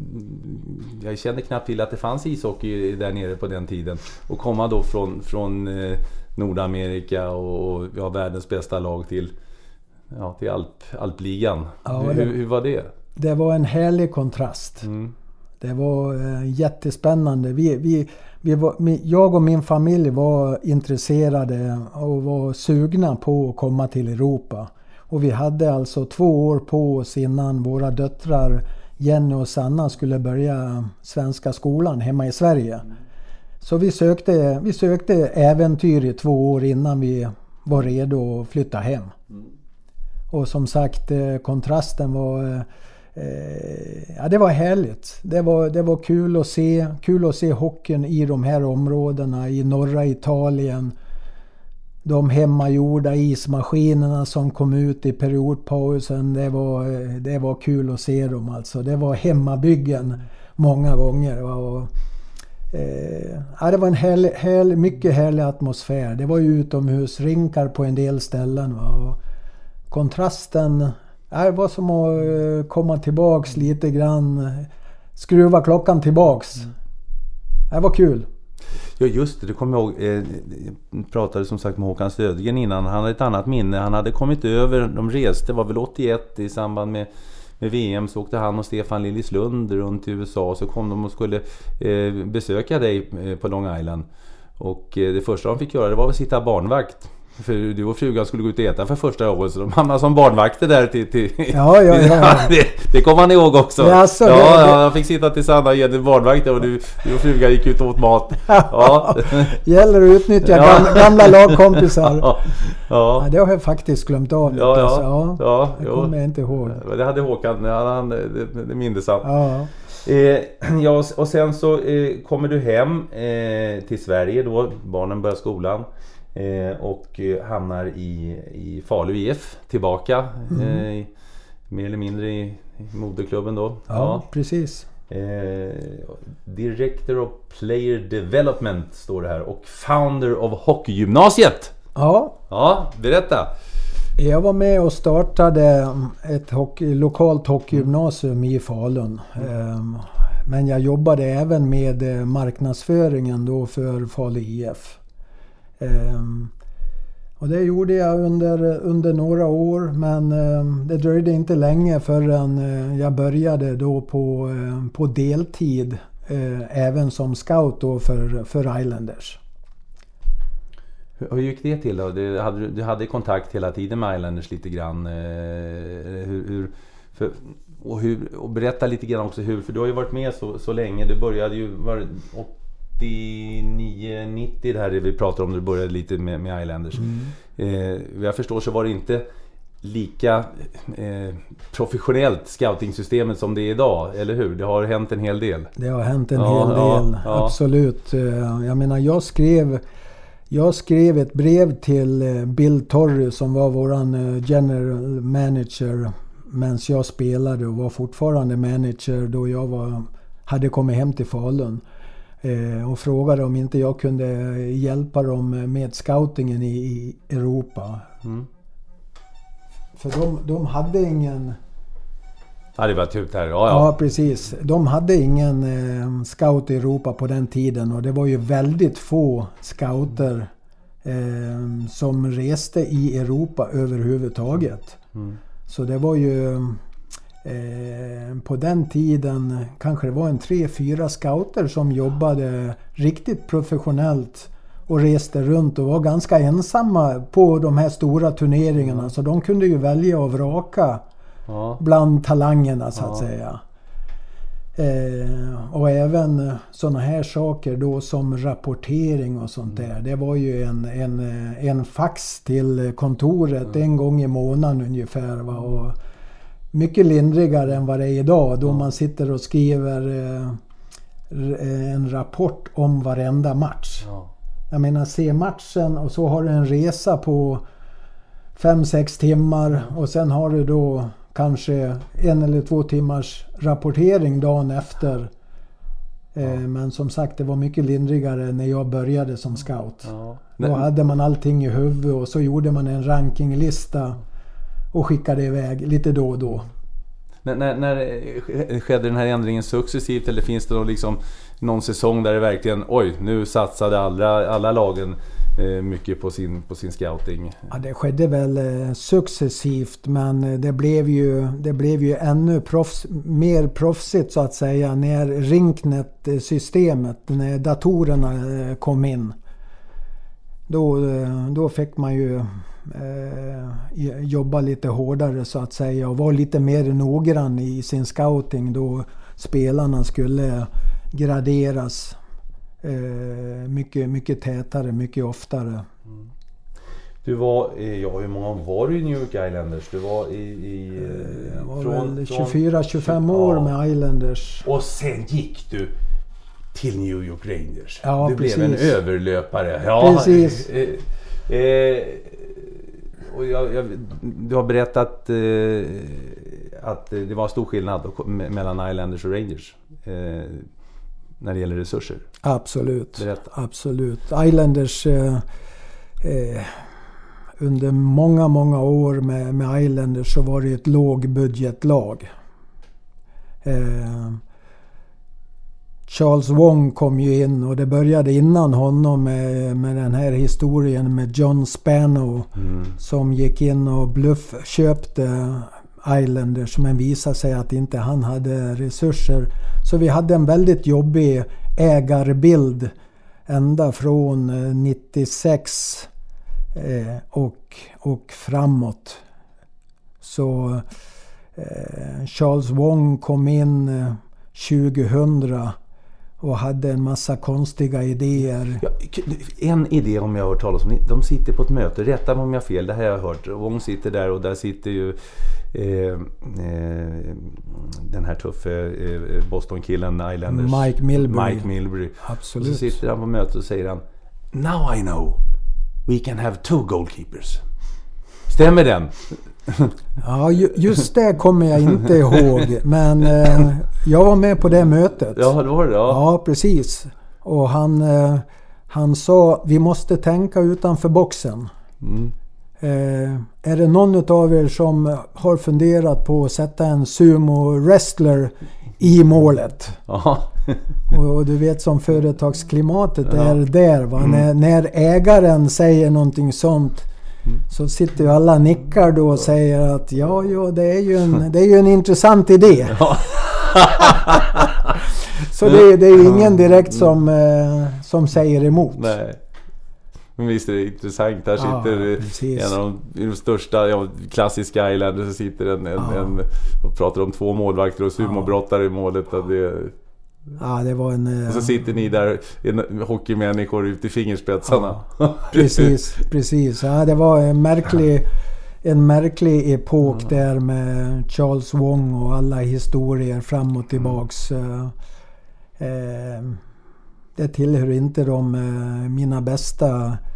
jag kände knappt till att det fanns ishockey där nere på den tiden. Och komma då från, från Nordamerika och ja, världens bästa lag till, ja, till Alp, Alpligan. Ja, hur, det, hur var det? Det var en härlig kontrast. Mm. Det var eh, jättespännande. Vi, vi, vi var, jag och min familj var intresserade och var sugna på att komma till Europa. Och vi hade alltså två år på oss innan våra döttrar Jenny och Sanna skulle börja svenska skolan hemma i Sverige. Mm. Så vi sökte, vi sökte äventyr i två år innan vi var redo att flytta hem. Mm. Och som sagt, kontrasten var... Eh, ja, det var härligt. Det var, det var kul att se. Kul att se hockeyn i de här områdena i norra Italien. De hemmagjorda ismaskinerna som kom ut i periodpausen, det var, det var kul att se dem alltså. Det var hemmabyggen många gånger. Och, eh, ja, det var en härlig, härlig, mycket härlig atmosfär. Det var ju utomhusrinkar på en del ställen. Va? Och kontrasten, ja, det var som att komma tillbaks lite grann. Skruva klockan tillbaks. Det var kul. Ja just det, du kommer ihåg, eh, jag pratade som sagt med Håkan Stödgren innan, han hade ett annat minne, han hade kommit över, de reste, var väl åttioett i samband med, med V M, så åkte han och Stefan Liljeslund runt till U S A, så kom de och skulle eh, besöka dig eh, på Long Island, och eh, det första de fick göra det var att sitta barnvakt. För du och frugan skulle gå ut och äta för första året, så de hamnade som barnvakter där till... till ja, ja, ja. det, det kommer man ihåg också. Ja, alltså, ja, det, ja, jag fick sitta till Sanna och ge dig barnvakter och du, du och frugan gick ut och åt mat. Ja. Gäller att utnyttja gamla, gamla lagkompisar. Ja, ja. Ja, det har jag faktiskt glömt av. Ja, ja, ja, ja, det kommer jag inte ihåg. Det hade Håkan, han, det, det mindes han. Ja. Eh, ja, och sen så eh, kommer du hem eh, till Sverige då, barnen börjar skolan. Eh, och eh, hamnar i, i Falu I F tillbaka mm. eh, mer eller mindre i, i moderklubben då. Ja, ja. Precis. Eh, Director of Player Development står det här, och Founder of Hockeygymnasiet. Ja. Ja, berätta. Jag var med och startade ett hockey, lokalt hockeygymnasium i Falun. Mm. Eh, men jag jobbade även med marknadsföringen då för Falu I F. Um, och det gjorde jag under, under några år, men um, det dröjde inte länge förrän uh, jag började då på, uh, på deltid uh, även som scout då för, för Islanders. Hur, hur gick det till då? Du hade, du hade kontakt hela tiden med Islanders lite grann. Uh, hur, hur, för, och, hur, och berätta lite grann också hur, för du har ju varit med så, så länge. Du började ju... Var, och åttionio nittio det här vi pratar om när du började lite med, med Islanders. Mm. Eh, jag förstår så var det inte lika eh, professionellt scoutingsystemet som det är idag, eller hur? Det har hänt en hel del. Det har hänt en ja, hel del, ja, absolut. Ja. Jag menar, jag skrev jag skrev ett brev till Bill Torrey som var våran general manager medan jag spelade och var fortfarande manager då jag var, hade kommit hem till Falun. Eh, och frågade om inte jag kunde hjälpa dem med scoutingen i, i Europa. Mm. För de, de hade ingen... Ja, det var typ där. Ja, ja. ja, precis. De hade ingen eh, scout i Europa på den tiden och det var ju väldigt få scouter eh, som reste i Europa överhuvudtaget. Mm. Så det var ju eh, på den tiden kanske det var en tre, fyra scouter som jobbade riktigt professionellt och reste runt och var ganska ensamma på de här stora turneringarna. Mm. Så de kunde ju välja och vraka ja. bland talangerna så att ja. säga. Eh, och även såna här saker då som rapportering och sånt där. Det var ju en, en, en fax till kontoret mm. en gång i månaden ungefär. Va? Och mycket lindrigare än vad det är idag då mm. man sitter och skriver eh, en rapport om varenda match. Ja. Jag menar, se matchen och så har du en resa på fem sex timmar och sen har du då kanske en eller två timmars rapportering dagen efter. Ja. Eh, men som sagt, det var mycket lindrigare när jag började som scout. Ja. Då hade man allting i huvudet och så gjorde man en rankinglista och skickade iväg lite då och då. När, när, när skedde den här ändringen successivt eller finns det då liksom någon säsong där det verkligen, oj, nu satsade alla, alla lagen eh, mycket på sin, på sin scouting? Ja, det skedde väl eh, successivt, men det blev ju, det blev ju ännu proffs, mer proffsigt så att säga när Rinknet-systemet, när datorerna eh, kom in. Då, då fick man ju eh, jobba lite hårdare så att säga och vara lite mer noggrann i sin scouting då spelarna skulle graderas eh, mycket, mycket tätare, mycket oftare. Mm. Du var, ja hur många var du i New York Islanders? Du var i... i jag var från, väl tjugofyra tjugofem år ja. med Islanders. Och sen gick du till New York Rangers. Ja, du precis. blev en överlöpare. Ja, precis. Eh, eh, och jag, jag, du har berättat eh, att det var stor skillnad mellan Islanders och Rangers eh, när det gäller resurser. Absolut. Berätta. Absolut. Islanders eh, eh, under många, många år med, med Islanders så var det ett lågbudgetlag. Eh, Charles Wong kom ju in och det började innan honom med, med den här historien med John Spano mm. som gick in och bluffköpte Islanders men visade sig att inte han hade resurser. Så vi hade en väldigt jobbig ägarbild ända från nittiosex eh, och, och framåt. Så eh, Charles Wong kom in eh, tjugohundra och hade en massa konstiga idéer. Ja, en idé om jag har hört talas om. De sitter på ett möte, rätta mig om jag har fel, det här har jag hört. Wong sitter där och där sitter ju eh, eh, den här tuffa eh, Boston-killen Islanders. Mike Milbury. Mike Milbury. Absolut. Så sitter han på mötet och säger han, now I know we can have two goalkeepers. Stämmer den? Ja, just det kommer jag inte ihåg. Men eh, jag var med på det mötet. Ja, det var det. Ja, ja precis. Och han, eh, han sa, vi måste tänka utanför boxen. Mm. Eh, är det någon av er som har funderat på att sätta en sumo-wrestler i målet? Ja. och, och du vet som företagsklimatet ja. är där. Va? Mm. När, när ägaren säger någonting sånt så sitter ju alla nickar då och säger att ja, ja det är ju en, det är ju en intressant idé. Ja. Så det, det är ju ingen direkt som, eh, som säger emot. Nej. Men visst är det intressant. Där sitter ja, en av de, de största ja, klassiska Islanders, så sitter en, en, ja. en och pratar om två målvakter och sumobrottare i målet. Att det, ja, det var en... Och så sitter ni där, en hockeymänniskor ute i fingerspetsarna. Ja, precis, precis. Ja, det var en märklig, en märklig epok mm. där med Charles Wong och alla historier fram och tillbaks. Mm. Eh, det tillhör inte de eh, mina bästa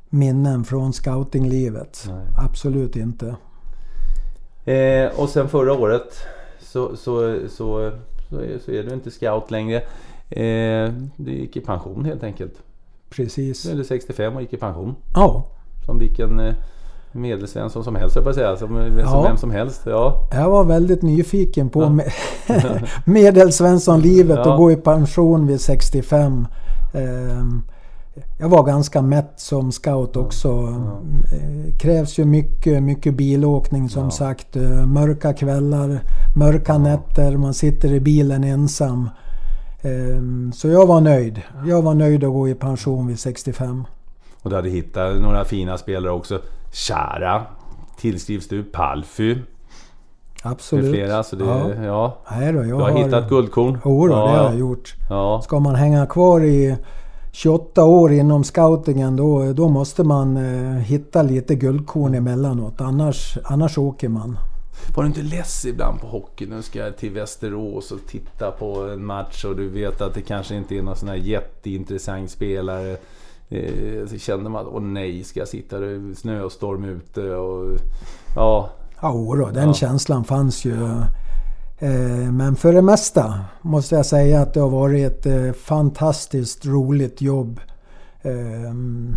minnen från scoutinglivet. Nej. Absolut inte. Eh, och sen förra året så, så, så, så, är, så är du inte scout längre. Eh, du gick i pension helt enkelt. Precis. Du är sextiofem och gick i pension. Ja. Som vilken eh, medelsvensson som helst, jag får säga. Som, som ja. vem som helst. Ja. Jag var väldigt nyfiken på ja. med, medelsvenssonlivet ja. och gå i pension vid sextiofem. Eh, jag var ganska mätt som scout också. Ja. Ja. Krävs ju mycket, mycket bilåkning som ja. sagt. Mörka kvällar, mörka ja. nätter. Man sitter i bilen ensam. Så jag var nöjd. Jag var nöjd att gå i pension vid sextiofem. Och du hade hittat några fina spelare också. Chara, tillskrivs du, Palfy. Absolut. Med flera, så det, ja. Ja. Nej då, jag du har, har hittat guldkorn. Jo då, ja. det har jag gjort. Ja. Ska man hänga kvar i tjugoåtta år inom scoutingen, då, då måste man eh, hitta lite guldkorn emellanåt. Annars, annars åker man. Var du inte less ibland på hockey? Nu ska jag till Västerås och titta på en match och du vet att det kanske inte är någon sån här jätteintressant spelare. Eh, så kände man att åh nej, ska jag sitta där, snöstorm ute och ja. Ja, då, den ja. känslan fanns ju. Eh, men för det mesta måste jag säga att det har varit ett eh, fantastiskt roligt jobb. Eh,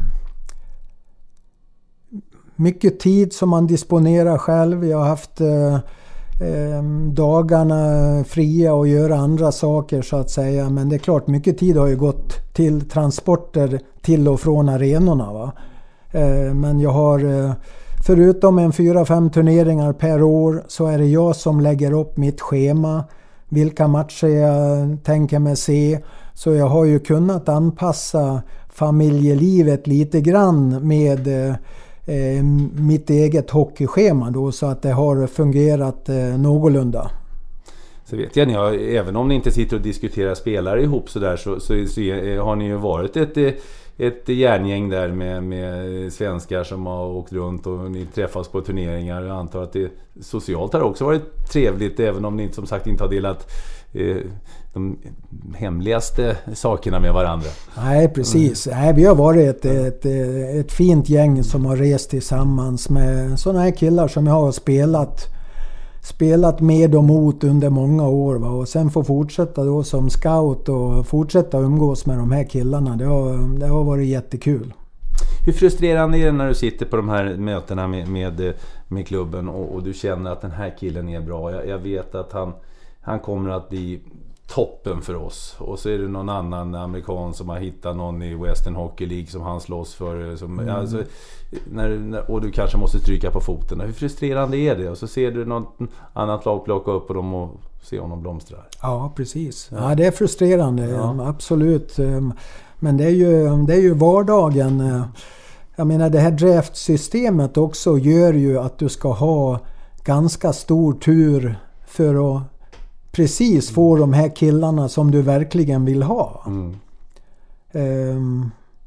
mycket tid som man disponerar själv. Jag har haft eh, eh, dagarna fria och göra andra saker så att säga. Men det är klart, mycket tid har ju gått till transporter till och från arenorna. Va? Eh, men jag har... Eh, Förutom en fyra fem turneringar per år så är det jag som lägger upp mitt schema. Vilka matcher jag tänker mig se. Så jag har ju kunnat anpassa familjelivet lite grann med eh, mitt eget hockeyschema då, så att det har fungerat eh, någorlunda. Så vet jag, ni har, även om ni inte sitter och diskuterar spelare ihop så där, så, så, så har ni ju varit ett... ett järngäng där med, med svenskar som har åkt runt och ni träffas på turneringar. Jag antar att det socialt har också varit trevligt, även om ni som sagt inte har delat eh, de hemligaste sakerna med varandra. Nej, precis. Mm. Nej, vi har varit ett, ett, ett fint gäng som har rest tillsammans med sådana här killar som jag har spelat spelat med och mot under många år. Va? Och sen få fortsätta då som scout och fortsätta umgås med de här killarna. Det har, det har varit jättekul. Hur frustrerande är det när du sitter på de här mötena med, med, med klubben och, och du känner att den här killen är bra? Jag, jag vet att han, han kommer att bli toppen för oss. Och så är det någon annan amerikan som har hittat någon i Western Hockey League som han slåss för. Som, mm. alltså, när, när, och du kanske måste stryka på foten. Hur frustrerande är det? Och så ser du något annat lag plocka upp på dem och se honom blomstra. Ja, precis. Ja, det är frustrerande. Ja. Absolut. Men det är ju, det är ju vardagen. Jag menar, det här draftsystemet också gör ju att du ska ha ganska stor tur för att precis få de här killarna som du verkligen vill ha. Mm. Um,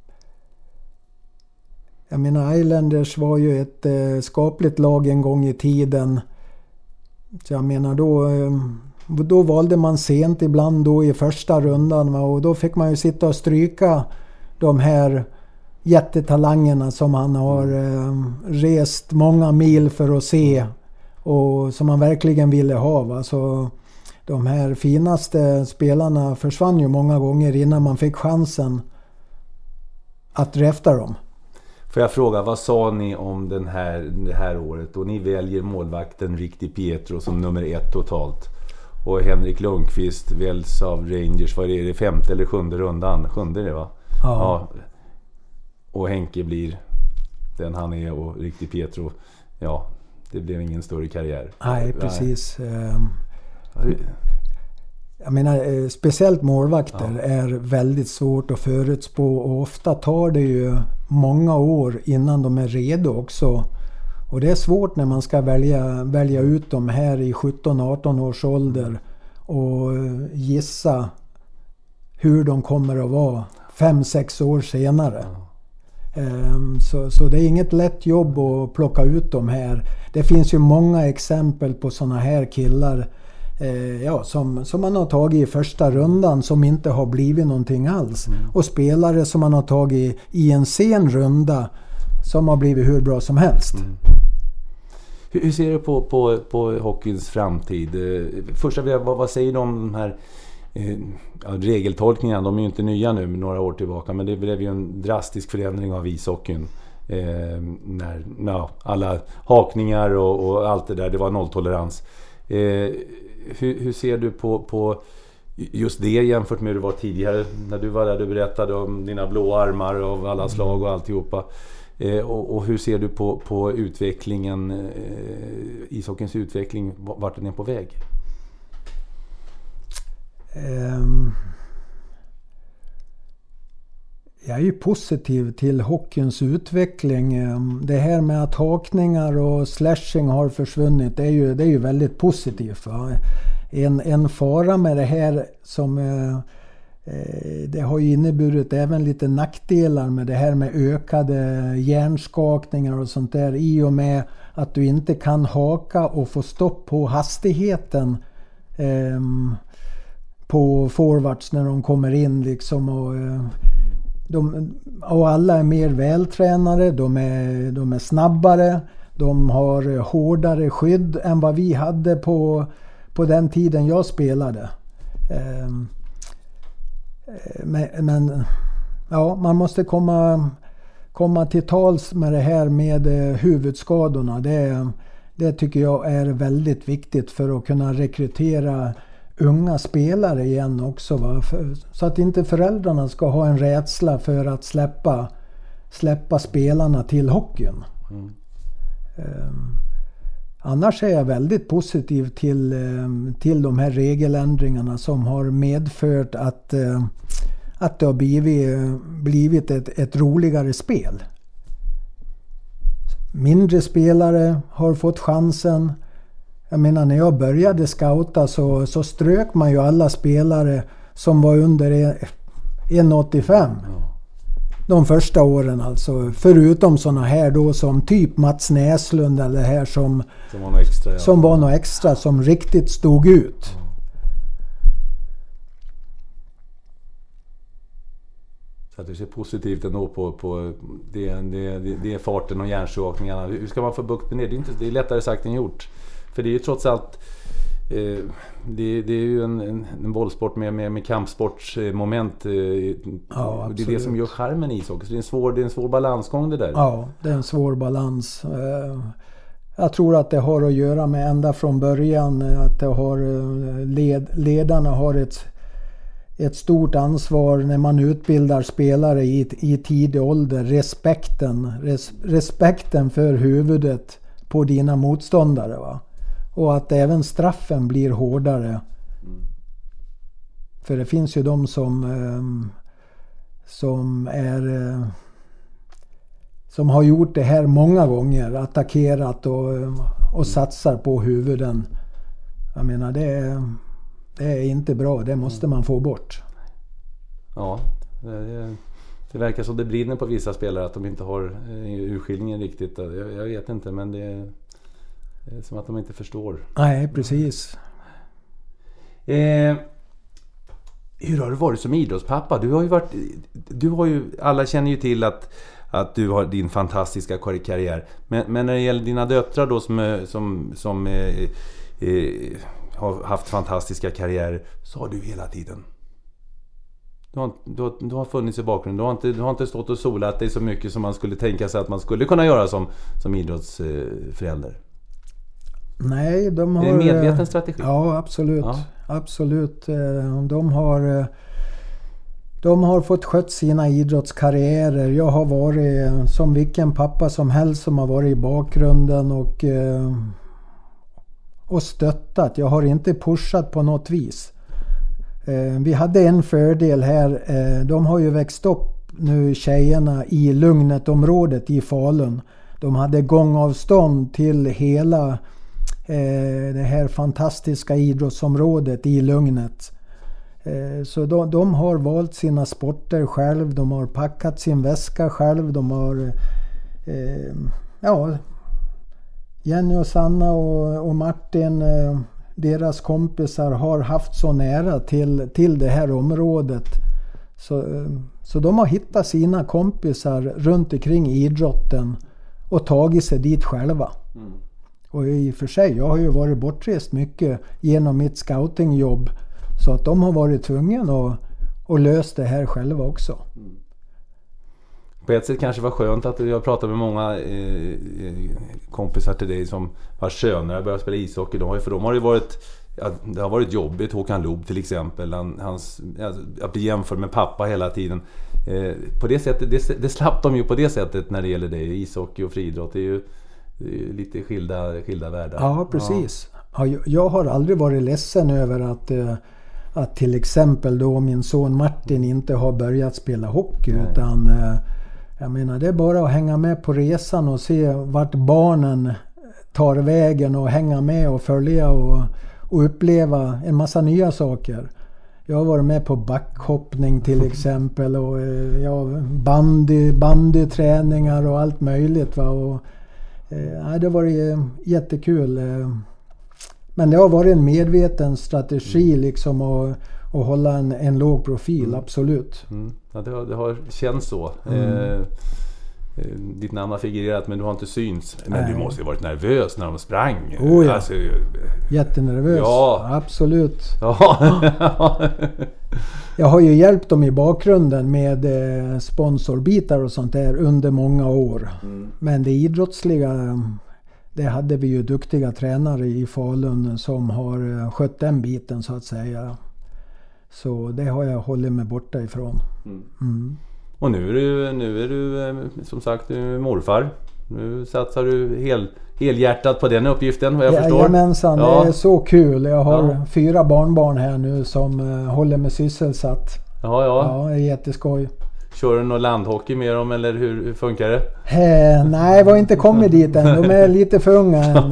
jag menar, Islanders var ju ett uh, skapligt lag en gång i tiden. Så jag menar, då, um, då valde man sent ibland då i första rundan. Va? Och då fick man ju sitta och stryka de här jättetalangerna som han har um, rest många mil för att se. Och som man verkligen ville ha. Va? Så de här finaste spelarna försvann ju många gånger innan man fick chansen att drafta dem. Får jag fråga, vad sa ni om den här, det här året? Och ni väljer målvakten Rick DiPietro som nummer ett totalt. Och Henrik Lundqvist väljs av Rangers, vad är det, femte eller sjunde rundan? Sjunde det va? Ja. Ja. Och Henke blir den han är och Rick DiPietro, ja, det blev ingen större karriär. Nej, precis. Nej. Jag menar, speciellt målvakter ja. är väldigt svårt att förutspå och ofta tar det ju många år innan de är redo också. Och det är svårt när man ska välja, välja ut dem här i sjutton arton års ålder och gissa hur de kommer att vara fem sex år senare. Ja. Så, så det är inget lätt jobb att plocka ut dem här. Det finns ju många exempel på såna här killar eh, ja, som, som man har tagit i första rundan som inte har blivit någonting alls. Mm. Och spelare som man har tagit i en sen runda som har blivit hur bra som helst. Mm. Hur, hur ser du på, på, på hockeyns framtid? Första, vad, vad säger du om de här eh, ja, regeltolkningarna? De är ju inte nya nu några år tillbaka, men det blev ju en drastisk förändring av ishockeyn. Eh, när ja, alla hakningar och, och allt det där, det var nolltolerans. Eh, hur, hur ser du på, på just det jämfört med hur det var tidigare när du var där, du berättade om dina blå armar och alla slag och alltihopa. Eh, och, och hur ser du på, på utvecklingen, eh, ishockeyns utveckling, vart den är på väg? Um, jag är ju positiv till hockeyns utveckling. Det här med att hakningar och slashing har försvunnit, det är ju, det är ju väldigt positivt. Va? En, en fara med det här som eh, det har ju inneburit även lite nackdelar med det här med ökade hjärnskakningar och sånt där, i och med att du inte kan haka och få stopp på hastigheten eh, på forwards när de kommer in liksom, och, eh, de, och alla är mer vältränade, de är, de är snabbare, de har hårdare skydd än vad vi hade på, på den tiden jag spelade. Eh, Men, men ja, man måste komma, komma till tals med det här med eh, huvudskadorna. Det, det tycker jag är väldigt viktigt för att kunna rekrytera unga spelare igen också. Va? För, så att inte föräldrarna ska ha en rädsla för att släppa, släppa spelarna till hockeyn. Mm. Um, Annars är jag väldigt positiv till, till de här regeländringarna som har medfört att, att det har blivit, blivit ett, ett roligare spel. Mindre spelare har fått chansen. Jag menar, när jag började scouta så, så strök man ju alla spelare som var under en komma åttiofem. De första åren alltså, förutom såna här då som typ Mats Näslund eller här som som var något extra, ja. som var något extra som riktigt stod ut. Ja. Så att du ser positivt ändå på, på det, det, det, det är farten och hjärnskakningarna. Hur ska man få bukt med det? Det är, inte, det är lättare sagt än gjort. För det är ju trots allt Eh, det, det är ju en, en, en bollsport med, med, med kampsportsmoment. Eh, ja, det är det som gör charmen i ishockey. Så det är en svår, det är en svår balansgång det där. Ja, det är en svår balans. Eh, jag tror att det har att göra med ända från början att det har, led, ledarna har ett, ett stort ansvar när man utbildar spelare i, i tidig ålder. Respekten, res, respekten för huvudet på dina motståndare, va? Och att även straffen blir hårdare. Mm. För det finns ju de som eh, som är eh, som har gjort det här många gånger, attackerat och, och satsar på huvuden. Jag menar, det är, det är inte bra, det måste man få bort. Ja, det, det verkar som det brinner på vissa spelare att de inte har urskiljningen riktigt. Jag, jag vet inte, men det är Det är som att de inte förstår. Nej, precis. Eh, hur har du varit som idrottspappa? Du har ju varit, du har ju, alla känner ju till att, att du har din fantastiska karriär. Men, men när det gäller dina döttrar då som, som, som eh, eh, har haft fantastiska karriärer, så har du hela tiden. Du har, du, har, du har funnits i bakgrunden. Du har, inte, du har inte stått och solat dig så mycket som man skulle tänka sig att man skulle kunna göra som, som idrottsförälder. Nej, de har... Det är en medveten strategi. Ja, absolut. Ja. Absolut. De har, de har fått skött sina idrottskarriärer. Jag har varit som vilken pappa som helst som har varit i bakgrunden och, och stöttat. Jag har inte pushat på något vis. Vi hade en fördel här. De har ju växt upp nu, tjejerna, i Lugnet-området i Falun. De hade gångavstånd till hela det här fantastiska idrottsområdet i Lugnet. Så de, de har valt sina sporter själv, de har packat sin väska själv, de har eh, ja, Jenny och Sanna och, och Martin, eh, deras kompisar har haft så nära till, till det här området. Så, Så de har hittat sina kompisar runt omkring idrotten och tagit sig dit själva. Mm. Och i och för sig, jag har ju varit bortrest mycket genom mitt scoutingjobb. Så att de har varit tvungna att, att lösa det här själva också. Mm. På ett sätt kanske var skönt att jag pratade med många eh, kompisar till dig som var söner och började spela ishockey. De har, för de har ju varit, ja, det har varit jobbigt. Håkan Loob till exempel. Han, hans, jag blir jämförd med pappa hela tiden. Eh, på det sättet, det, det slapp de ju på det sättet när det gäller det. Ishockey och friidrott, det är ju, det är ju lite skilda, skilda världar. Ja, precis. Ja. Ja, jag har aldrig varit ledsen över att... Eh, att till exempel då min son Martin inte har börjat spela hockey. Nej. Utan eh, jag menar, det är bara att hänga med på resan och se vart barnen tar vägen och hänga med och följa och, och uppleva en massa nya saker. Jag har varit med på backhoppning till exempel och ja, bandy, bandyträningar och allt möjligt. Va? Och, eh, det har varit jättekul. Men det har varit en medveten strategi liksom att, att hålla en, en låg profil, mm. absolut. Mm. Ja, det har, det har känts så. Mm. Eh, ditt namn har figurerat men du har inte synts. Men Nej. Du måste ju varit nervös när de sprang. Oh ja. Alltså, jättenervös. Ja. Absolut. Ja. Jag har ju hjälpt dem i bakgrunden med eh, sponsorbitar och sånt där under många år. Mm. Men det idrottsliga, det hade vi ju duktiga tränare i Falun som har skött den biten så att säga. Så det har jag hållit mig borta ifrån. Mm. Mm. Och nu är du, nu är du som sagt du är morfar. Nu satsar du hel, helhjärtat på den uppgiften, vad jag ja, förstår. Jajamensan, ja. Det är så kul. Jag har ja. fyra barnbarn här nu som uh, håller mig sysselsatt. Ja, ja. Ja, det är jätteskoj. Kör du någon landhockey med dem eller hur, hur funkar det? Eh, nej, jag var inte kommit dit än. De är lite för unga än.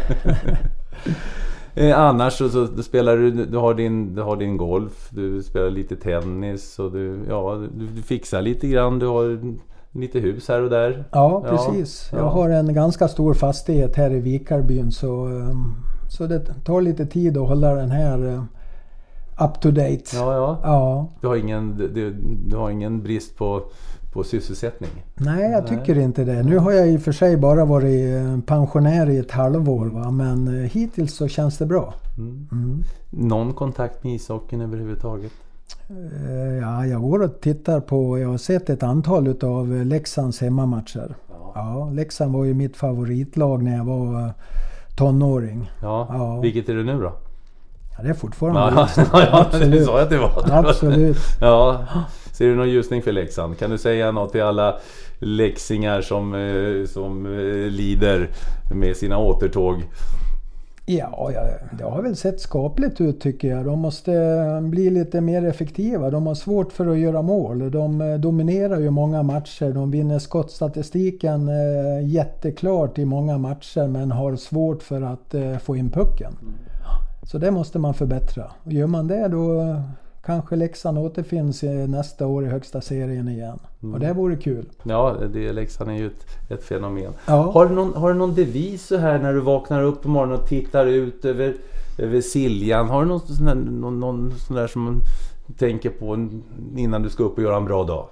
Eh, annars så, så du spelar du, du har din du har din golf, du spelar lite tennis och du ja du, du fixar lite grann, du har lite hus här och där. Ja, precis. Ja, jag ja. har en ganska stor fastighet här i Vikarbyn så så det tar lite tid att hålla den här up to date. Ja, ja. Ja. Du har ingen du, du har ingen brist på på sysselsättning? Nej, jag tycker Nej. inte det. Nu har jag i och för sig bara varit pensionär i ett halvår, va? Men hittills så känns det bra. Mm. Mm. Någon kontakt med ishockeyn överhuvudtaget? Ja, jag går och tittar på, jag har sett ett antal av Leksands hemmamatcher. Ja. Ja, Leksand var ju mitt favoritlag när jag var tonåring. Ja, ja. Vilket är det nu då? Ja, det är fortfarande ja, ja, absolut. Du sa att det var. Absolut. Ja. Ser du någon ljusning för Leksand? Kan du säga något till alla leksingar som, som lider med sina återtåg? Ja, det har väl sett skapligt ut tycker jag. De måste bli lite mer effektiva. De har svårt för att göra mål. De dominerar ju många matcher. De vinner skottstatistiken jätteklart i många matcher men har svårt för att få in pucken. Så det måste man förbättra. Och gör man det då kanske Leksand återfinns nästa år i högsta serien igen. Mm. Och det vore kul. Ja, det, Leksand är ju ett, ett fenomen. Ja. Har, du någon, har du någon devis så här när du vaknar upp på morgonen och tittar ut över, över Siljan? Har du någon sån där, någon, någon sån där som du tänker på innan du ska upp och göra en bra dag?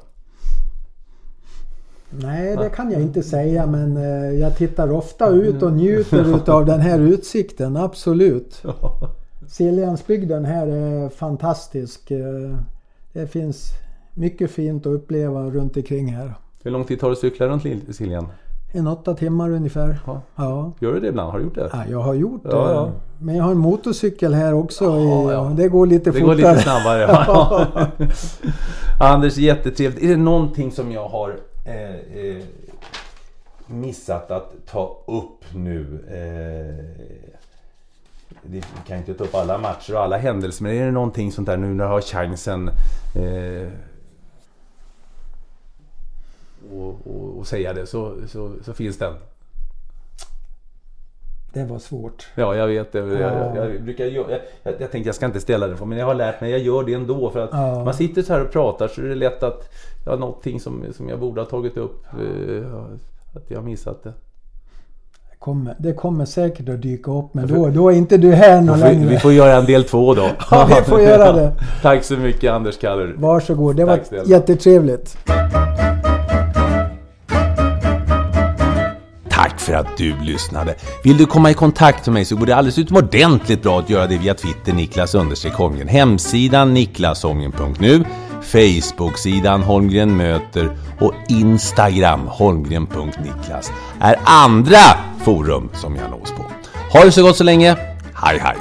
Nej, det kan jag inte säga, men jag tittar ofta ut och njuter av den här utsikten, absolut. Siljansbygden här är fantastisk. Det finns mycket fint att uppleva runt omkring här. Hur lång tid tar du att cykla runt Siljan? En åtta timmar ungefär. Ja. Ja. Gör du det ibland? Har du gjort det? Ja, jag har gjort det. Ja, ja. Men jag har en motorcykel här också. Ja, ja. Det går lite det fortare. Det går lite snabbare. Ja. Anders, jättetrevligt. Är det någonting som jag har eh, eh, missat att ta upp nu? Eh, det kan inte ta upp alla matcher och alla händelser, men är det någonting sånt där nu när du har chansen eh, och, och, och säga det så, så, så finns den. Det var svårt. Ja, jag vet det. Jag, jag, jag, brukar, jag, jag, jag tänkte jag ska inte ställa det för, men jag har lärt mig, jag gör det ändå för att ja. Man sitter så här och pratar så är det lätt att ja, någonting som, som jag borde ha tagit upp eh, att jag har missat det. kommer, det kommer säkert att dyka upp. Men då, då är inte du här någon längre. Vi får göra en del två då. Ja, vi får göra det. Tack så mycket Anders Kaller. Varsågod, det Tack, var jättetrevligt. Tack för att du lyssnade. Vill du komma i kontakt med mig så går det alldeles utomordentligt bra att göra det via Twitter, Niklas understreck Holmgren, hemsidan niklasholmgren punkt nu, Facebook-sidan Holmgren möter och Instagram holmgren punkt niklas är andra forum som jag nås på. Ha det så gott så länge. Hej hej!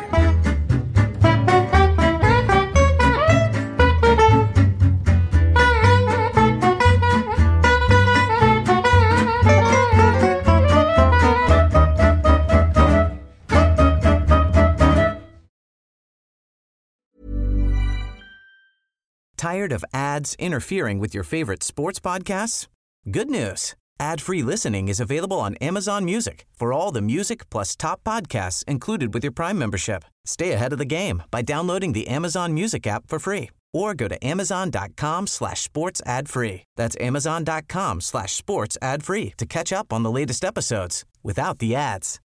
Tired of ads interfering with your favorite sports podcasts? Good news. Ad-free listening is available on Amazon Music for all the music plus top podcasts included with your Prime membership. Stay ahead of the game by downloading the Amazon Music app for free or go to amazon.com slash sports ad free. That's amazon.com slash sports ad free to catch up on the latest episodes without the ads.